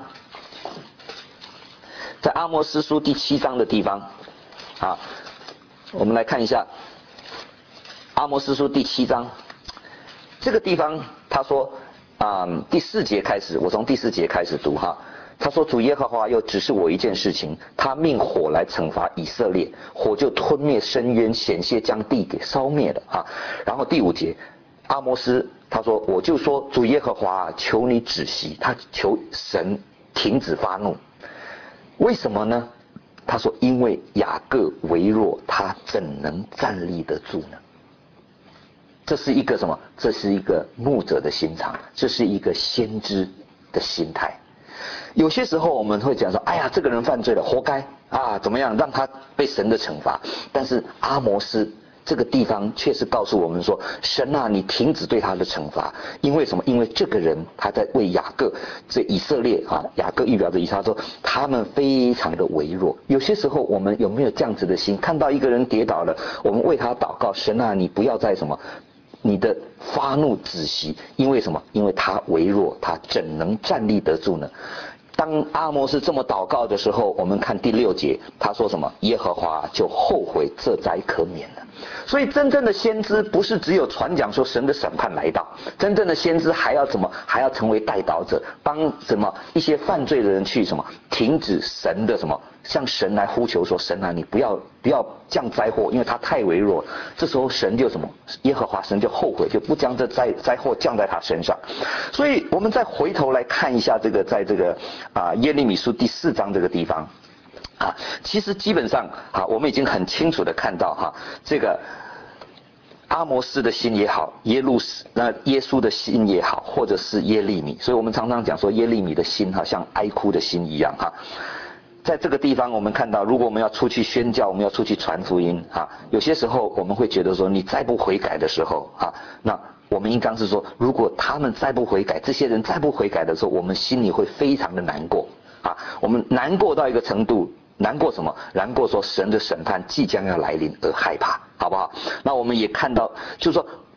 在阿摩斯书第7章的地方我们来看一下阿摩斯书第7章这个地方，他说第4节开始，我从第4节开始读他说主耶和华又指示我一件事情，他命火来惩罚以色列，火就吞灭深渊，险些将地给烧灭了然后第5节，阿摩斯他说我就说主耶和华求你止息，他求神停止发怒。为什么呢？他说因为雅各为弱，他怎能站立得住呢？这是一个什么？这是一个牧者的心肠，这是一个先知的心态。有些时候我们会讲说，哎呀，这个人犯罪了，活该怎么样让他被神的惩罚。但是阿摩斯这个地方确实告诉我们说，神你停止对他的惩罚。因为什么？因为这个人他在为雅各，这以色列雅各预表着以色列，说他们非常的微弱。有些时候我们有没有这样子的心？看到一个人跌倒了，我们为他祷告，神你不要再你的发怒止息。因为什么？因为他微弱，他怎能站立得住呢？当阿摩斯这么祷告的时候，我们看第6节，他说什么？耶和华就后悔，这灾可免了。所以真正的先知不是只有传讲说神的审判来到，真正的先知还要还要成为代祷者，帮一些犯罪的人去停止神的向神来呼求说，神你不要降灾祸，因为他太微弱。这时候神就耶和华神就后悔，就不将这灾祸降在他身上。所以我们再回头来看一下在这个耶利米书第4章这个地方其实基本上我们已经很清楚的看到这个阿摩斯的心也好，耶稣的心也好，或者是耶利米，所以我们常常讲说耶利米的心像哀哭的心一样在这个地方我们看到，如果我们要出去宣教，我们要出去传福音有些时候我们会觉得说，你再不悔改的时候那我们应当是说，如果他们再不悔改，这些人再不悔改的时候，我们心里会非常的难过我们难过到一个程度，难过什么？难过说神的审判即将要来临而害怕，好不好？那我们也看到，就是说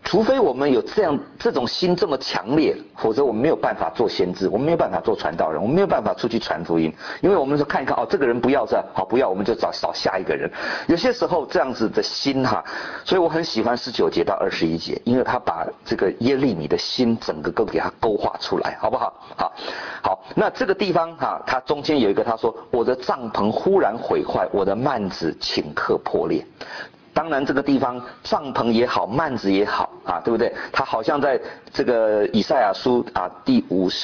除非我们有这种心这么强烈，否则我们没有办法做先知，我们没有办法做传道人，我们没有办法出去传福音，因为我们说看一看，哦，这个人不要这，好不要，我们就找下一个人。有些时候这样子的心哈，所以我很喜欢19节到21节，因为他把这个耶利米的心整个都给他勾画出来，好不好？好，那这个地方哈，它中间有一个他说，我的帐篷忽然毁坏，我的幔子顷刻破裂。当然这个地方帐篷也好，幔子也好啊，对不对？它好像在这个以赛亚书啊第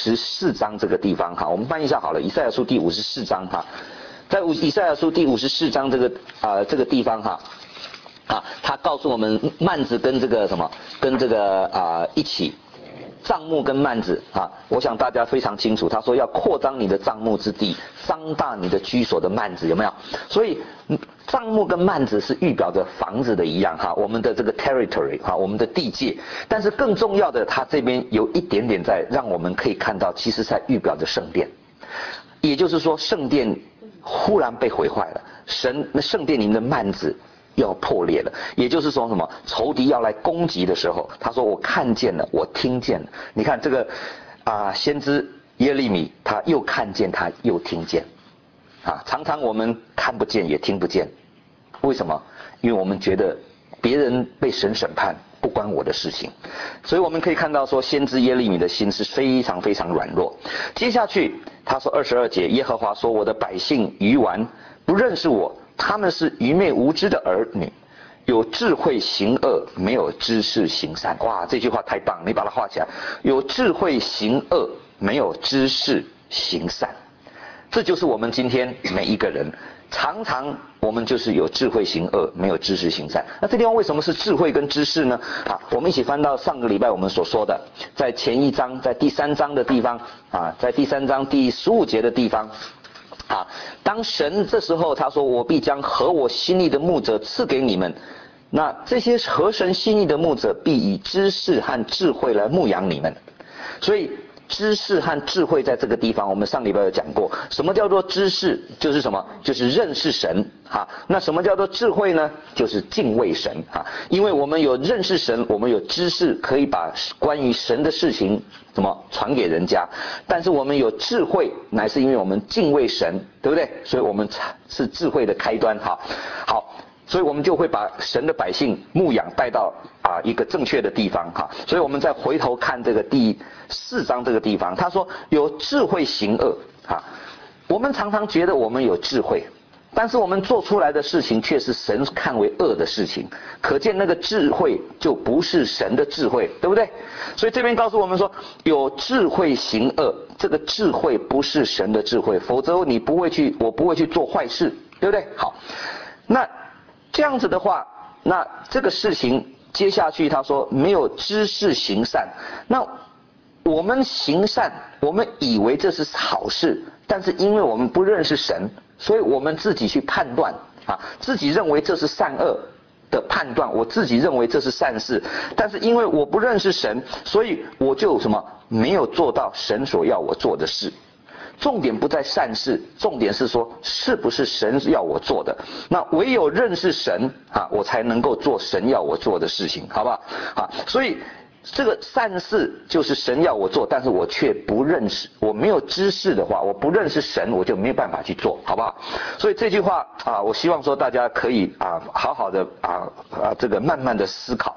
54章这个地方哈，我们翻译一下好了，以赛亚书第54章哈，在以赛亚书第54章这个地方哈，他告诉我们幔子跟这个什么，跟这个一起。帐幕跟幔子啊，我想大家非常清楚，他说要扩张你的帐幕之地，张大你的居所的幔子，有没有？所以帐幕跟幔子是预表着房子的一样哈，我们的这个 territory 哈，我们的地界。但是更重要的，他这边有一点点在让我们可以看到，其实在预表着圣殿，也就是说圣殿忽然被毁坏了，圣殿里面的幔子要破裂了，也就是说什么？仇敌要来攻击的时候，他说我看见了，我听见了。你看这个先知耶利米，他又看见，他又听见，常常我们看不见也听不见，为什么？因为我们觉得别人被神审判不关我的事情，所以我们可以看到说，先知耶利米的心是非常非常软弱。接下去他说22节，耶和华说，我的百姓愚顽，不认识我。他们是愚昧无知的儿女，有智慧行恶，没有知识行善。哇，这句话太棒，你把它画起来。有智慧行恶，没有知识行善。这就是我们今天每一个人，常常我们就是有智慧行恶，没有知识行善。那这地方为什么是智慧跟知识呢？我们一起翻到上个礼拜我们所说的，在前一章，在第3章的地方在第3章第15节的地方。当神这时候他说，我必将合我心意的牧者赐给你们，那这些合神心意的牧者必以知识和智慧来牧养你们。所以知识和智慧在这个地方，我们上礼拜有讲过，什么叫做知识？就是什么？就是认识神那什么叫做智慧呢？就是敬畏神因为我们有认识神，我们有知识，可以把关于神的事情怎么传给人家。但是我们有智慧，乃是因为我们敬畏神，对不对？所以我们是智慧的开端好，所以我们就会把神的百姓牧养带到一个正确的地方所以我们再回头看这个第4章这个地方，他说有智慧行恶我们常常觉得我们有智慧，但是我们做出来的事情却是神看为恶的事情，可见那个智慧就不是神的智慧，对不对？所以这边告诉我们说，有智慧行恶，这个智慧不是神的智慧，否则我不会去做坏事，对不对？好，那这样子的话，那这个事情接下去他说没有知识行善，那我们行善，我们以为这是好事，但是因为我们不认识神，所以我们自己去判断自己认为这是善恶的判断，我自己认为这是善事，但是因为我不认识神，所以我就没有做到神所要我做的事。重点不在善事，重点是说是不是神要我做的。那唯有认识神我才能够做神要我做的事情，好不好所以这个善事就是神要我做，但是我却不认识，我没有知识的话，我不认识神，我就没有办法去做，好不好？所以这句话我希望说大家可以好好的这个慢慢的思考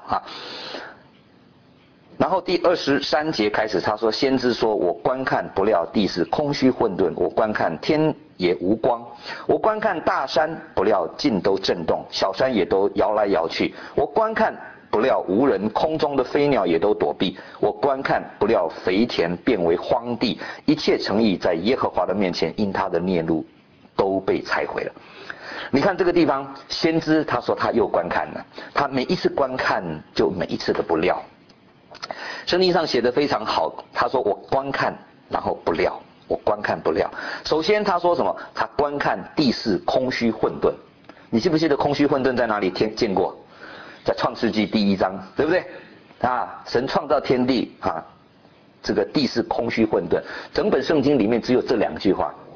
然后第23节开始，他说先知说，我观看不料地是空虚混沌，我观看天也无光，我观看大山不料尽都震动，小山也都摇来摇去，我观看不料无人，空中的飞鸟也都躲避，我观看不料肥田变为荒地，一切诚意在耶和华的面前因他的孽怒都被拆毁了。你看这个地方，先知他说他又观看了，他每一次观看就每一次的不料。圣经上写得非常好，他说我观看然后不料，我观看不料。首先他说什么？他观看地势空虚混沌。你记不记得空虚混沌在哪里见过？在创世纪第1章，对不对神创造天地这个地势空虚混沌。整本圣经里面只有这2句话，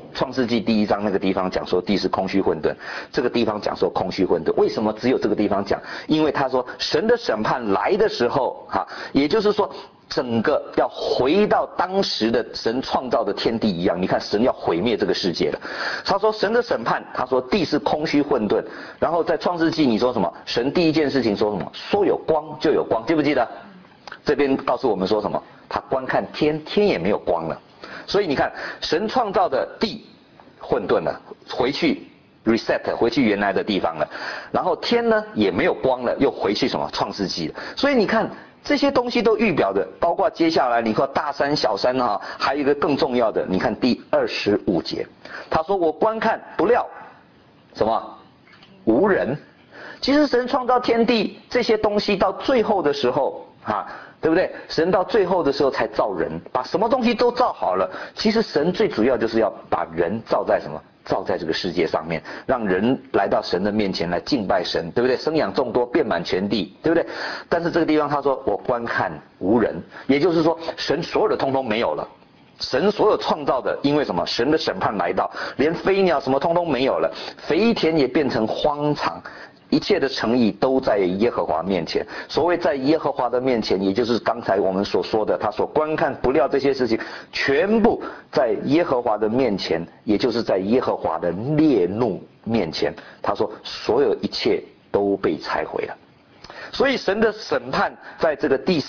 创世纪第1章那个地方讲说地是空虚混沌，这个地方讲说空虚混沌，为什么只有这个地方讲？因为他说神的审判来的时候也就是说整个要回到当时的神创造的天地一样，你看神要毁灭这个世界了。他说神的审判，他说地是空虚混沌，然后在创世纪你说什么？神第一件事情说什么？说有光就有光，记不记得？这边告诉我们说什么？他观看天，天也没有光了。所以你看神创造的地混沌了，回去 reset 回去原来的地方了，然后天呢也没有光了，又回去什么创世纪了。所以你看这些东西都预表的，包括接下来你看大山小山还有一个更重要的，你看第25节，他说我观看不料什么无人。其实神创造天地这些东西到最后的时候对不对？神到最后的时候才造人，把什么东西都造好了。其实神最主要就是要把人造在什么？造在这个世界上面，让人来到神的面前来敬拜神，对不对？生养众多，遍满全地，对不对？但是这个地方他说我观看无人，也就是说神所有的通通没有了。神所有创造的，因为什么？神的审判来到，连飞鸟什么通通没有了，肥田也变成荒场。一切的诚意都在耶和华面前。所谓在耶和华的面前，也就是刚才我们所说的，他所观看不料这些事情，全部在耶和华的面前，也就是在耶和华的烈怒面前。他说，所有一切都被拆毁了。所以神的审判在这个第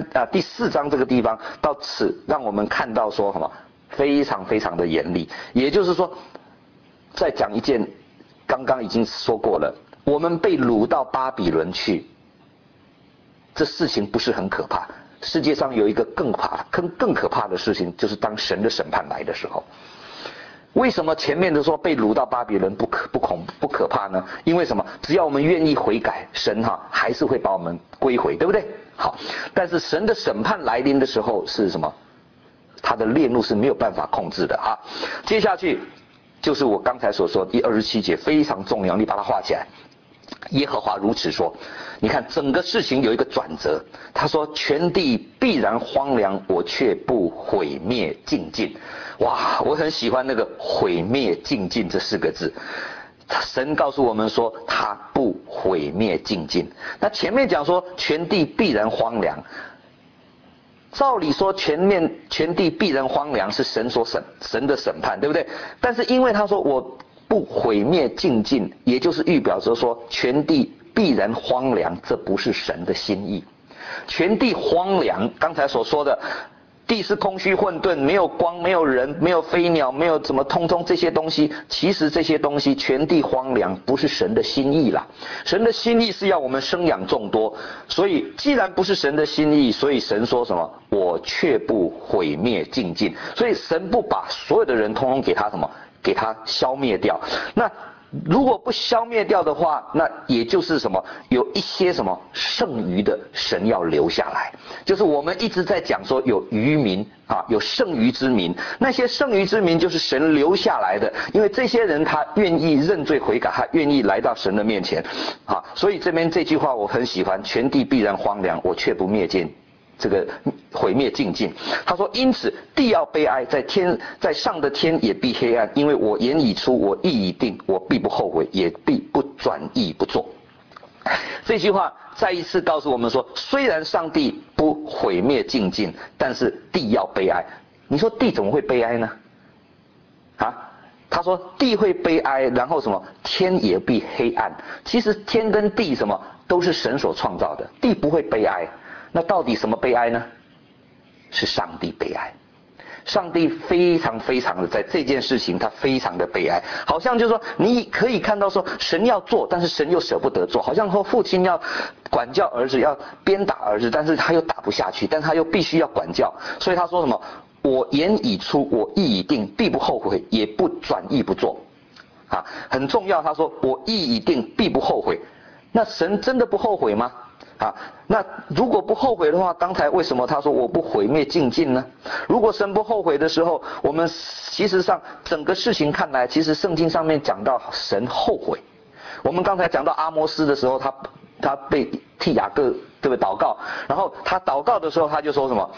4章这个地方，到此让我们看到说什么？非常非常的严厉。也就是说，再讲一件，刚刚已经说过了。我们被掳到巴比伦去，这事情不是很可怕。世界上有一个更可怕的事情，就是当神的审判来的时候。为什么前面的说被掳到巴比伦不可怕呢？因为什么？只要我们愿意悔改，神还是会把我们归回，对不对？好，但是神的审判来临的时候是什么？他的烈怒是没有办法控制的接下去就是我刚才所说第27节非常重要，你把它画起来。耶和华如此说，你看整个事情有一个转折，他说全地必然荒凉，我却不毁灭尽尽。哇，我很喜欢那个毁灭尽尽这4个字。神告诉我们说他不毁灭尽尽。那前面讲说全地必然荒凉，照理说全地必然荒凉是神的审判，对不对？但是因为他说我不毁灭尽尽，也就是预表着说全地必然荒凉，这不是神的心意。全地荒凉，刚才所说的地是空虚混沌，没有光，没有人，没有飞鸟，没有怎么通这些东西，其实这些东西全地荒凉不是神的心意啦。神的心意是要我们生养众多，所以既然不是神的心意，所以神说什么？我却不毁灭尽尽。所以神不把所有的人通通给他什么？给他消灭掉。那如果不消灭掉的话，那也就是什么？有一些什么剩余的神要留下来。就是我们一直在讲说有余民有剩余之民，那些剩余之民就是神留下来的，因为这些人他愿意认罪悔改，他愿意来到神的面前所以这边这句话我很喜欢，全地必然荒凉，我却不灭尽。这个毁灭尽尽，他说因此地要悲哀，在上的天也必黑暗，因为我言已出，我意已定，我必不后悔，也必不转意不做。这句话再一次告诉我们说，虽然上帝不毁灭尽尽，但是地要悲哀。你说地怎么会悲哀呢？他说地会悲哀，然后什么？天也必黑暗。其实天跟地什么都是神所创造的，地不会悲哀。那到底什么悲哀呢？是上帝悲哀。上帝非常非常的在这件事情他非常的悲哀，好像就是说你可以看到说神要做，但是神又舍不得做，好像说父亲要管教儿子，要鞭打儿子，但是他又打不下去，但他又必须要管教，所以他说什么？我言已出，我意已定，必不后悔，也不转意不做很重要。他说我意已定，必不后悔。那神真的不后悔吗？那如果不后悔的话，刚才为什么他说我不毁灭尽尽呢？如果神不后悔的时候，我们其实上整个事情看来，其实圣经上面讲到神后悔。我们刚才讲到阿摩斯的时候，他被替雅各对不对祷告，然后他祷告的时候他就说什么？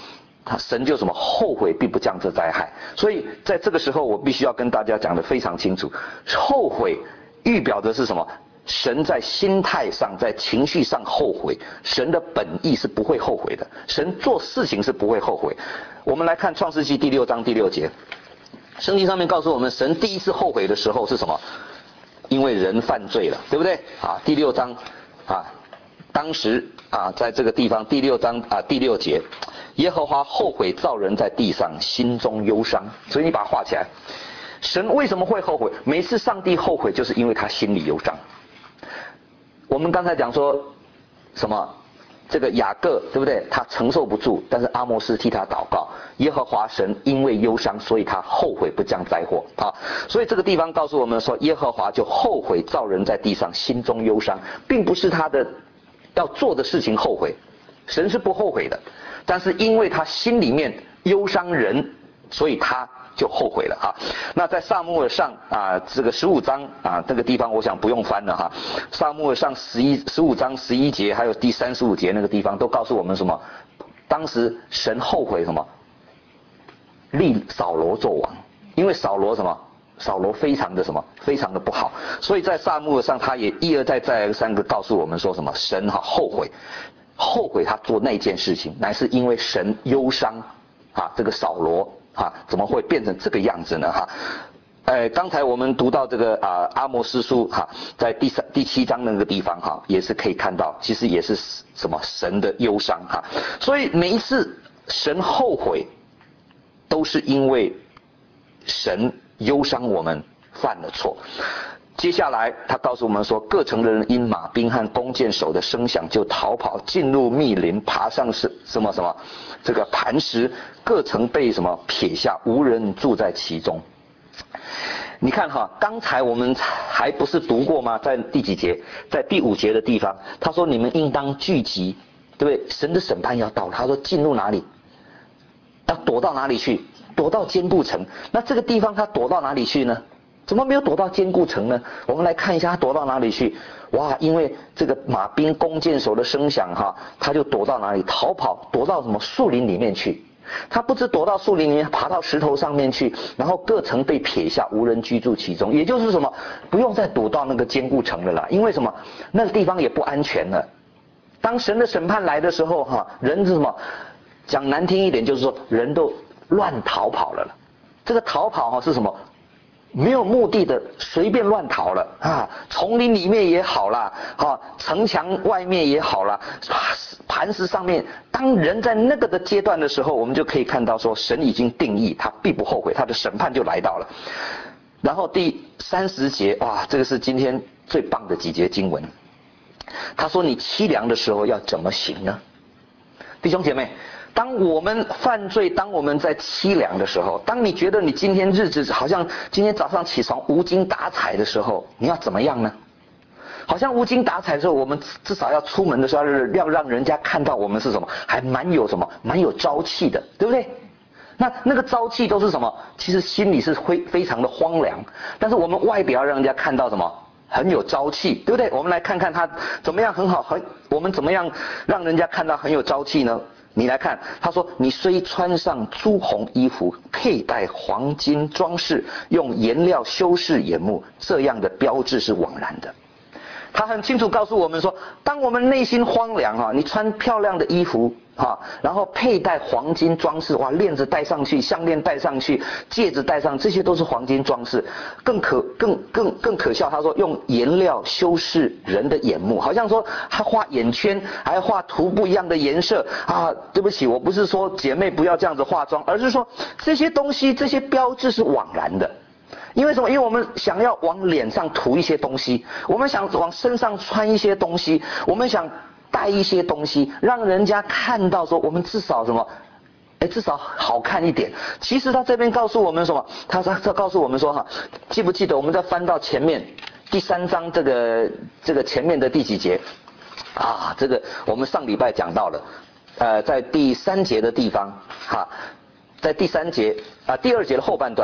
神就什么后悔必不降这灾害。所以在这个时候，我必须要跟大家讲得非常清楚，后悔预表的是什么？神在心态上，在情绪上后悔，神的本意是不会后悔的，神做事情是不会后悔。我们来看创世纪第6章第6节，圣经上面告诉我们，神第一次后悔的时候是什么？因为人犯罪了，对不对？啊，第6章啊，当时啊，在这个地方第6章啊第6节，耶和华后悔造人在地上，心中忧伤。所以你把它画起来。神为什么会后悔？每次上帝后悔，就是因为他心里忧伤。我们刚才讲说什么？这个雅各对不对？他承受不住，但是阿摩斯替他祷告，耶和华神因为忧伤，所以他后悔不降灾祸啊。所以这个地方告诉我们说，耶和华就后悔造人在地上，心中忧伤，并不是他的要做的事情后悔，神是不后悔的，但是因为他心里面忧伤人，所以他就后悔了哈。那在撒母耳上啊，这个15章啊，这个地方我想不用翻了哈。撒母耳上15章11节，还有第35节那个地方都告诉我们什么？当时神后悔什么？立扫罗做王，因为扫罗什么？扫罗非常的什么？非常的不好，所以在撒母耳上他也一而再再而三的告诉我们说什么？神哈后悔他做那件事情，乃是因为神忧伤啊，这个扫罗。啊，怎么会变成这个样子呢？哈，刚才我们读到这个阿摩司书哈，在第7章那个地方哈，也是可以看到，其实也是什么神的忧伤哈。所以每一次神后悔，都是因为神忧伤我们犯了错。接下来他告诉我们说，各城的人因马兵和弓箭手的声响就逃跑，进入密林，爬上是什么这个磐石，各城被什么撇下，无人住在其中。你看哈，刚才我们还不是读过吗？在第几节？在第5节的地方，他说你们应当聚集，对不对？神的审判要到了，他说进入哪里？要躲到哪里去？躲到坚固城。那这个地方他躲到哪里去呢？怎么没有躲到坚固城呢？我们来看一下他躲到哪里去。哇，因为这个马兵弓箭手的声响哈，他就躲到哪里？逃跑，躲到什么树林里面去。他不止躲到树林里面，爬到石头上面去，然后各城被撇下，无人居住其中。也就是什么，不用再躲到那个坚固城了啦，因为什么，那个地方也不安全了。当神的审判来的时候哈，人是什么？讲难听一点，就是说人都乱逃跑了。这个逃跑哈是什么？没有目的的随便乱逃了啊！丛林里面也好啦，啊，城墙外面也好啦，磐石上面，当人在那个的阶段的时候，我们就可以看到说，神已经定义，他必不后悔，他的审判就来到了。然后第30节，哇，这个是今天最棒的几节经文。他说：“你凄凉的时候要怎么行呢？”弟兄姐妹。当我们犯罪，当我们在凄凉的时候，当你觉得你今天日子好像今天早上起床无精打采的时候，你要怎么样呢？好像无精打采的时候，我们至少要出门的时候要让人家看到我们是什么，还蛮有朝气的，对不对？那个朝气都是什么？其实心里是非常的荒凉，但是我们外表让人家看到什么？很有朝气，对不对？我们来看看他怎么样很好，我们怎么样让人家看到很有朝气呢？你来看，他说：“你虽穿上朱红衣服，佩戴黄金装饰，用颜料修饰眼目，这样的标志是枉然的。”他很清楚告诉我们说，当我们内心荒凉哈，你穿漂亮的衣服哈，然后佩戴黄金装饰，哇，链子戴上去，项链戴上去，戒指戴上，这些都是黄金装饰。更可笑，他说用颜料修饰人的眼目，好像说他画眼圈，还画涂不一样的颜色啊。对不起，我不是说姐妹不要这样子化妆，而是说这些东西，这些标志是枉然的。因为什么？因为我们想要往脸上涂一些东西，我们想往身上穿一些东西，我们想带一些东西，让人家看到说我们至少什么，至少好看一点。其实他这边告诉我们什么？他告诉我们说哈，记不记得我们再翻到前面第3章这个前面的第几节啊？这个我们上礼拜讲到了，在第3节的地方哈，在第3节第2节的后半段。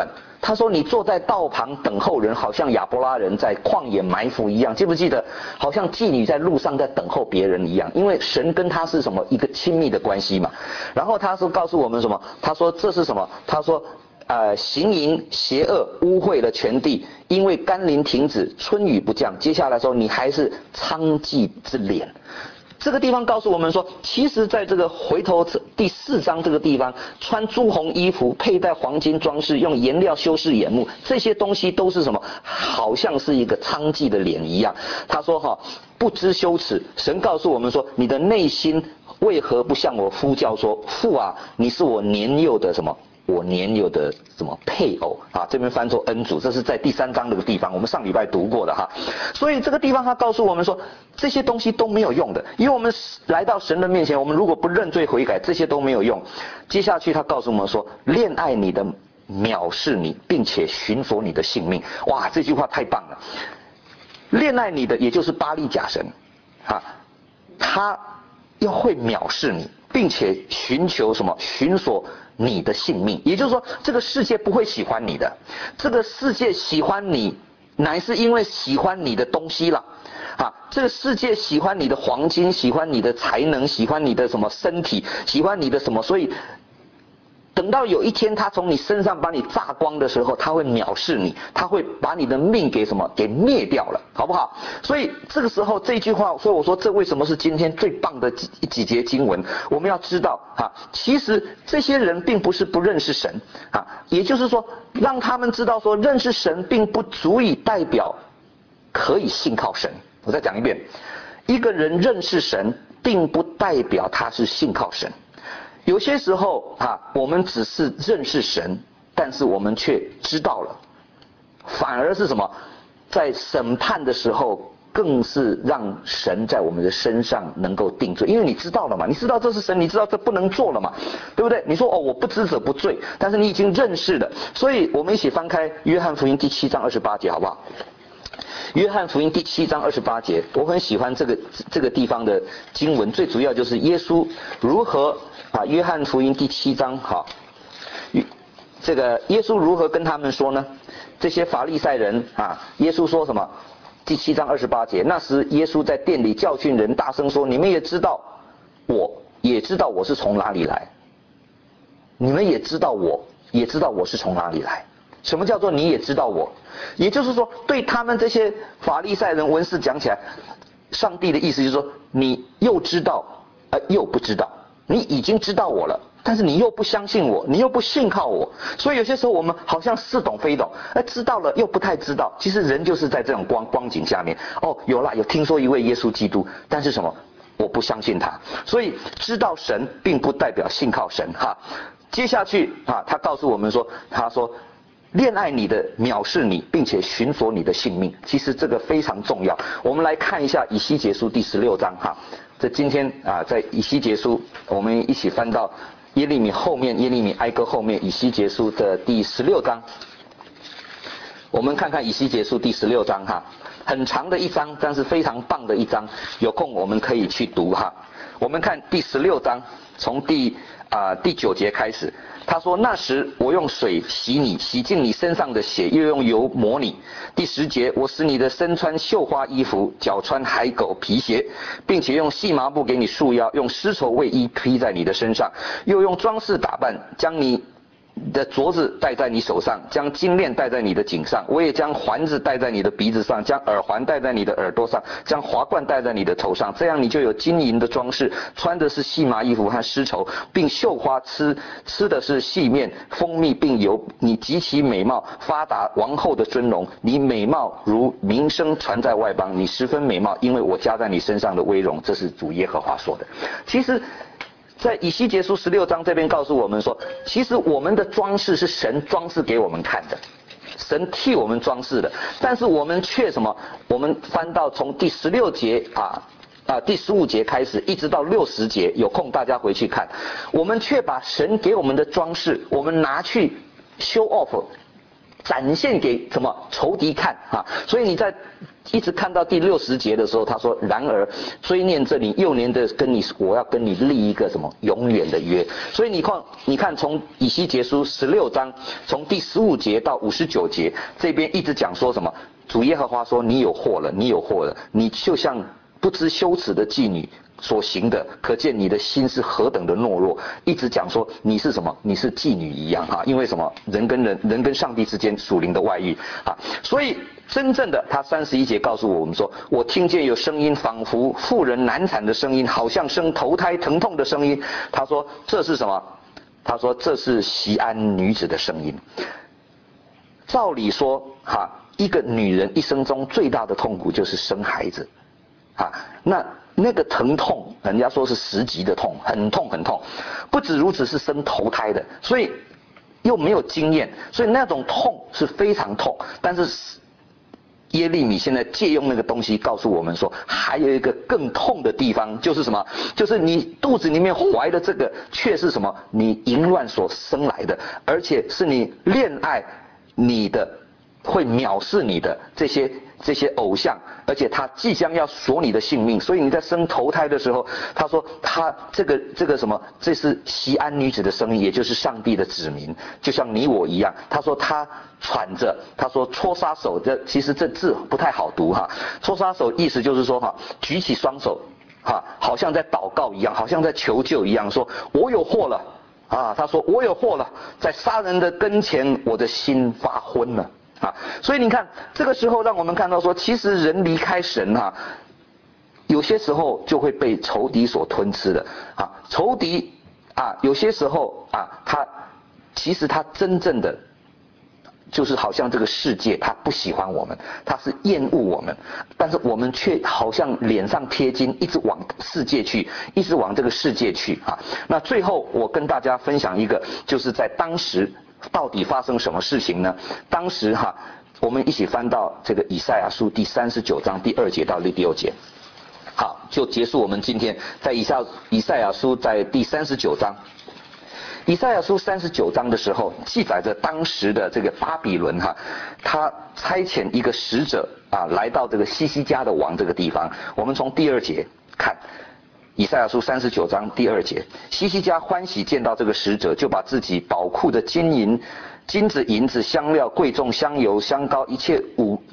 他说你坐在道旁等候人，好像亚伯拉人在旷野埋伏一样。记不记得？好像妓女在路上在等候别人一样，因为神跟他是什么一个亲密的关系嘛。然后他说告诉我们什么？他说这是什么？他说行淫邪恶污秽了全地，因为甘霖停止，春雨不降。接下来说你还是娼妓之脸。这个地方告诉我们说，其实在这个回头第4章这个地方，穿朱红衣服，佩戴黄金装饰，用颜料修饰眼目，这些东西都是什么？好像是一个娼妓的脸一样。他说不知羞耻。神告诉我们说，你的内心为何不向我呼叫说，父啊，你是我年幼的什么？我年幼的什么配偶啊？这边翻作恩主，这是在第3章这个地方，我们上礼拜读过的哈。所以这个地方他告诉我们说，这些东西都没有用的，因为我们来到神的面前，我们如果不认罪悔改，这些都没有用。接下去他告诉我们说，恋爱你的藐视你，并且寻索你的性命。哇，这句话太棒了！恋爱你的，也就是巴力假神啊，他要会藐视你，并且寻求什么？寻索你的性命。也就是说，这个世界不会喜欢你的，这个世界喜欢你乃是因为喜欢你的东西了啊！这个世界喜欢你的黄金，喜欢你的才能，喜欢你的什么身体，喜欢你的什么，所以等到有一天他从你身上把你榨光的时候，他会藐视你，他会把你的命给什么？给灭掉了，好不好？所以这个时候这句话，所以我说这为什么是今天最棒的几节经文？我们要知道其实这些人并不是不认识神也就是说，让他们知道说，认识神并不足以代表可以信靠神。我再讲一遍，一个人认识神，并不代表他是信靠神。有些时候我们只是认识神，但是我们却知道了，反而是什么？在审判的时候，更是让神在我们的身上能够定罪，因为你知道了嘛，你知道这是神，你知道这不能做了嘛，对不对？你说我不知者不罪，但是你已经认识了，所以我们一起翻开约翰福音第7章28节，好不好？约翰福音第7章28节，我很喜欢这个地方的经文，最主要就是耶稣如何约翰福音第7章这个耶稣如何跟他们说呢？这些法利赛人耶稣说什么？第7章28节，那时耶稣在殿里教训人，大声说：你们也知道我是从哪里来，你们也知道我是从哪里来。什么叫做你也知道我？也就是说，对他们这些法利赛人文士讲起来，上帝的意思就是说，你又知道又不知道，你已经知道我了，但是你又不相信我，你又不信靠我。所以有些时候我们好像似懂非懂，知道了又不太知道。其实人就是在这种光景下面，有听说一位耶稣基督，但是什么？我不相信他。所以知道神并不代表信靠神接下去他告诉我们说，他说恋爱你的藐视你，并且寻索你的性命。其实这个非常重要。我们来看一下以西结书第16章这今天在以西结书，我们一起翻到耶利米后面，耶利米哀歌后面，以西结书的第16章。我们看看以西结书第16章很长的一章，但是非常棒的一章，有空我们可以去读我们看第16章，从第9节开始。他说，那时我用水洗你，洗净你身上的血，又用油抹你。第10节，我使你的身穿绣花衣服，脚穿海狗皮鞋，并且用细麻布给你束腰，用丝绸卫衣披在你的身上，又用装饰打扮，将你的镯子戴在你手上，将金链戴在你的颈上，我也将环子戴在你的鼻子上，将耳环戴在你的耳朵上，将华冠戴在你的头上，这样你就有金银的装饰，穿的是细麻衣服和丝绸，并绣花，吃的是细面、蜂蜜并油，你极其美貌，发达王后的尊荣，你美貌如名声传在外邦，你十分美貌，因为我加在你身上的威荣。这是主耶和华说的。其实在以西结书16章这边告诉我们说，其实我们的装饰是神装饰给我们看的，神替我们装饰的，但是我们却什么？我们翻到从第16节第15节开始，一直到60节，有空大家回去看，我们却把神给我们的装饰，我们拿去 show off， 展现给什么仇敌看啊？所以你在一直看到第60节的时候，他说：“然而追念这里，又念的跟你，我要跟你立一个什么永远的约。”所以你看从以西结书16章，从第15节到59节，这边一直讲说什么？主耶和华说：“你有祸了，你有祸了，你就像不知羞耻的妓女所行的，可见你的心是何等的懦弱。”一直讲说你是什么？你是妓女一样哈，因为什么？人跟上帝之间属灵的外遇啊，所以真正的他31节告诉我们说：“我听见有声音，仿佛妇人难产的声音，好像生头胎疼痛的声音。”他说这是什么？他说这是锡安女子的声音。照理说哈，一个女人一生中最大的痛苦就是生孩子啊，那个疼痛，人家说是10级的痛，很痛很痛。不止如此，是生头胎的，所以又没有经验，所以那种痛是非常痛。但是耶利米现在借用那个东西告诉我们说，还有一个更痛的地方，就是什么？就是你肚子里面怀的这个，却是什么？你淫乱所生来的，而且是你恋爱你的，会藐视你的这些偶像，而且他即将要索你的性命。所以你在生头胎的时候，他说他这个什么，这是锡安女子的声音，也就是上帝的子民，就像你我一样。他说他喘着，他说搓撒手，其实这字不太好读哈。搓撒手意思就是说哈，举起双手哈，好像在祷告一样，好像在求救一样，说我有祸了啊。他说我有祸了，在杀人的跟前，我的心发昏了。啊，所以你看，这个时候让我们看到说，其实人离开神啊，有些时候就会被仇敌所吞吃的啊。仇敌啊，有些时候啊，其实他真正的就是好像这个世界他不喜欢我们，他是厌恶我们，但是我们却好像脸上贴金，一直往世界去，一直往这个世界去啊。那最后我跟大家分享一个，就是在当时到底发生什么事情呢？当时哈，我们一起翻到这个以赛亚书第39章第2节到第6节，好，就结束我们今天在以赛亚书在第39章。以赛亚书39章的时候，记载着当时的这个巴比伦哈，他差遣一个使者啊，来到这个西西家的王这个地方。我们从第2节看。以赛亚书39章第2节，西西家欢喜见到这个使者，就把自己宝库的金子、银子、香料、贵重香油、香膏，一切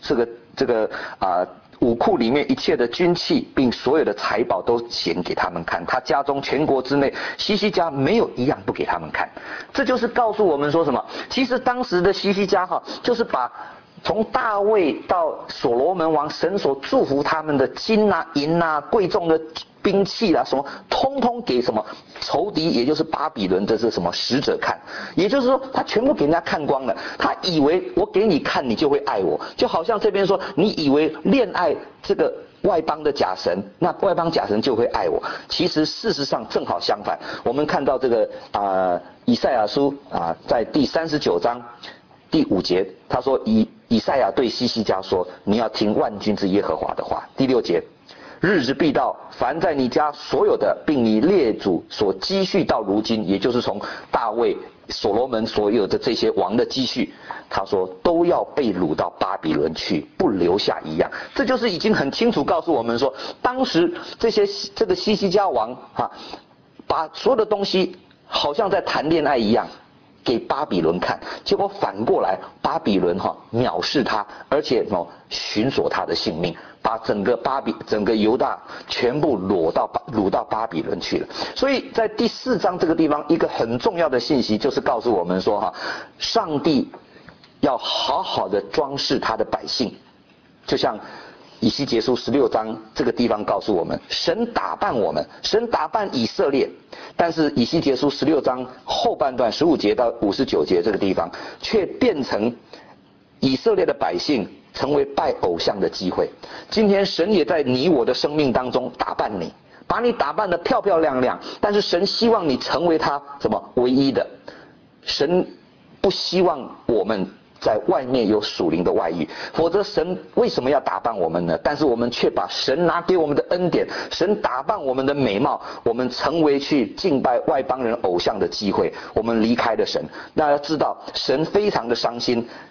武库里面一切的军器，并所有的财宝都显给他们看。他家中全国之内，西西家没有一样不给他们看。这就是告诉我们说什么？其实当时的西西家哈，就是把从大卫到所罗门王，神所祝福他们的金啊、银啊、贵重的兵器啦，什么通通给什么仇敌，也就是巴比伦的这什么使者看。也就是说，他全部给人家看光了。他以为我给你看，你就会爱我，就好像这边说，你以为恋爱这个外邦的假神，那外邦假神就会爱我。其实事实上正好相反。我们看到这个以赛亚书在第39章第5节，他说以赛亚对西西家说：“你要听万军之耶和华的话。”第6节。日子必到，凡在你家所有的，并你列祖所积蓄到如今，也就是从大卫、所罗门所有的这些王的积蓄，他说都要被掳到巴比伦去，不留下一样。这就是已经很清楚告诉我们说，当时这个西西家王把所有的东西好像在谈恋爱一样给巴比伦看，结果反过来巴比伦藐视他，而且寻索他的性命，把整个犹大全部掳到巴比伦去了。所以在第4章这个地方，一个很重要的信息就是告诉我们说上帝要好好的装饰他的百姓，就像以西结书16章这个地方告诉我们，神打扮我们，神打扮以色列。但是以西结书16章后半段15节到59节这个地方，却变成以色列的百姓成为拜偶像的机会。今天神也在你我的生命当中打扮你，把你打扮得漂漂亮亮，但是神希望你成为他什么唯一的。神不希望我们在外面有属灵的外遇，否则神为什么要打扮我们呢？但是我们却把神拿给我们的恩典，神打扮我们的美貌，我们成为去敬拜外邦人偶像的机会，我们离开了神。那要知道神非常的伤心，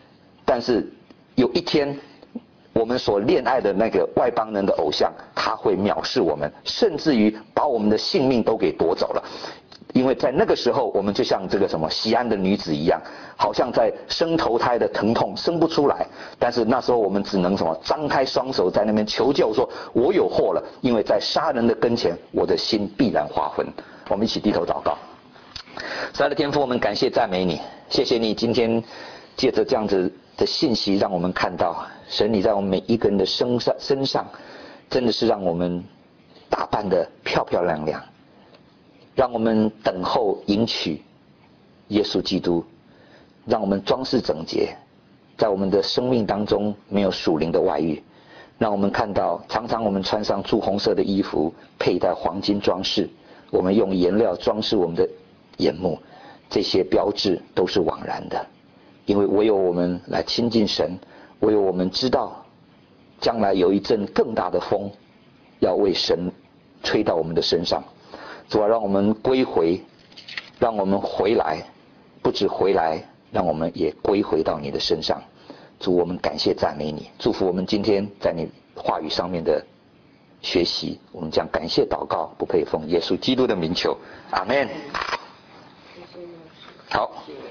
但是有一天，我们所恋爱的那个外邦人的偶像，他会藐视我们，甚至于把我们的性命都给夺走了。因为在那个时候，我们就像这个什么西安的女子一样，好像在生头胎的疼痛生不出来，但是那时候我们只能什么张开双手在那边求救，说我有祸了，因为在杀人的跟前，我的心必然划分。我们一起低头祷告。亲爱的天父，我们感谢赞美你，谢谢你今天借着这样子的信息，让我们看到神你在我们每一个人的身上，真的是让我们打扮得漂漂亮亮，让我们等候迎娶耶稣基督，让我们装饰整洁，在我们的生命当中没有属灵的外遇，让我们看到常常我们穿上朱红色的衣服，佩戴黄金装饰，我们用颜料装饰我们的眼目，这些标志都是枉然的，因为唯有我们来亲近神，唯有我们知道将来有一阵更大的风要为神吹到我们的身上。主啊，让我们归回，让我们回来，不止回来，让我们也归回到你的身上。主，我们感谢赞美你，祝福我们今天在你话语上面的学习，我们将感谢祷告，不配奉耶稣基督的名求，阿们。好。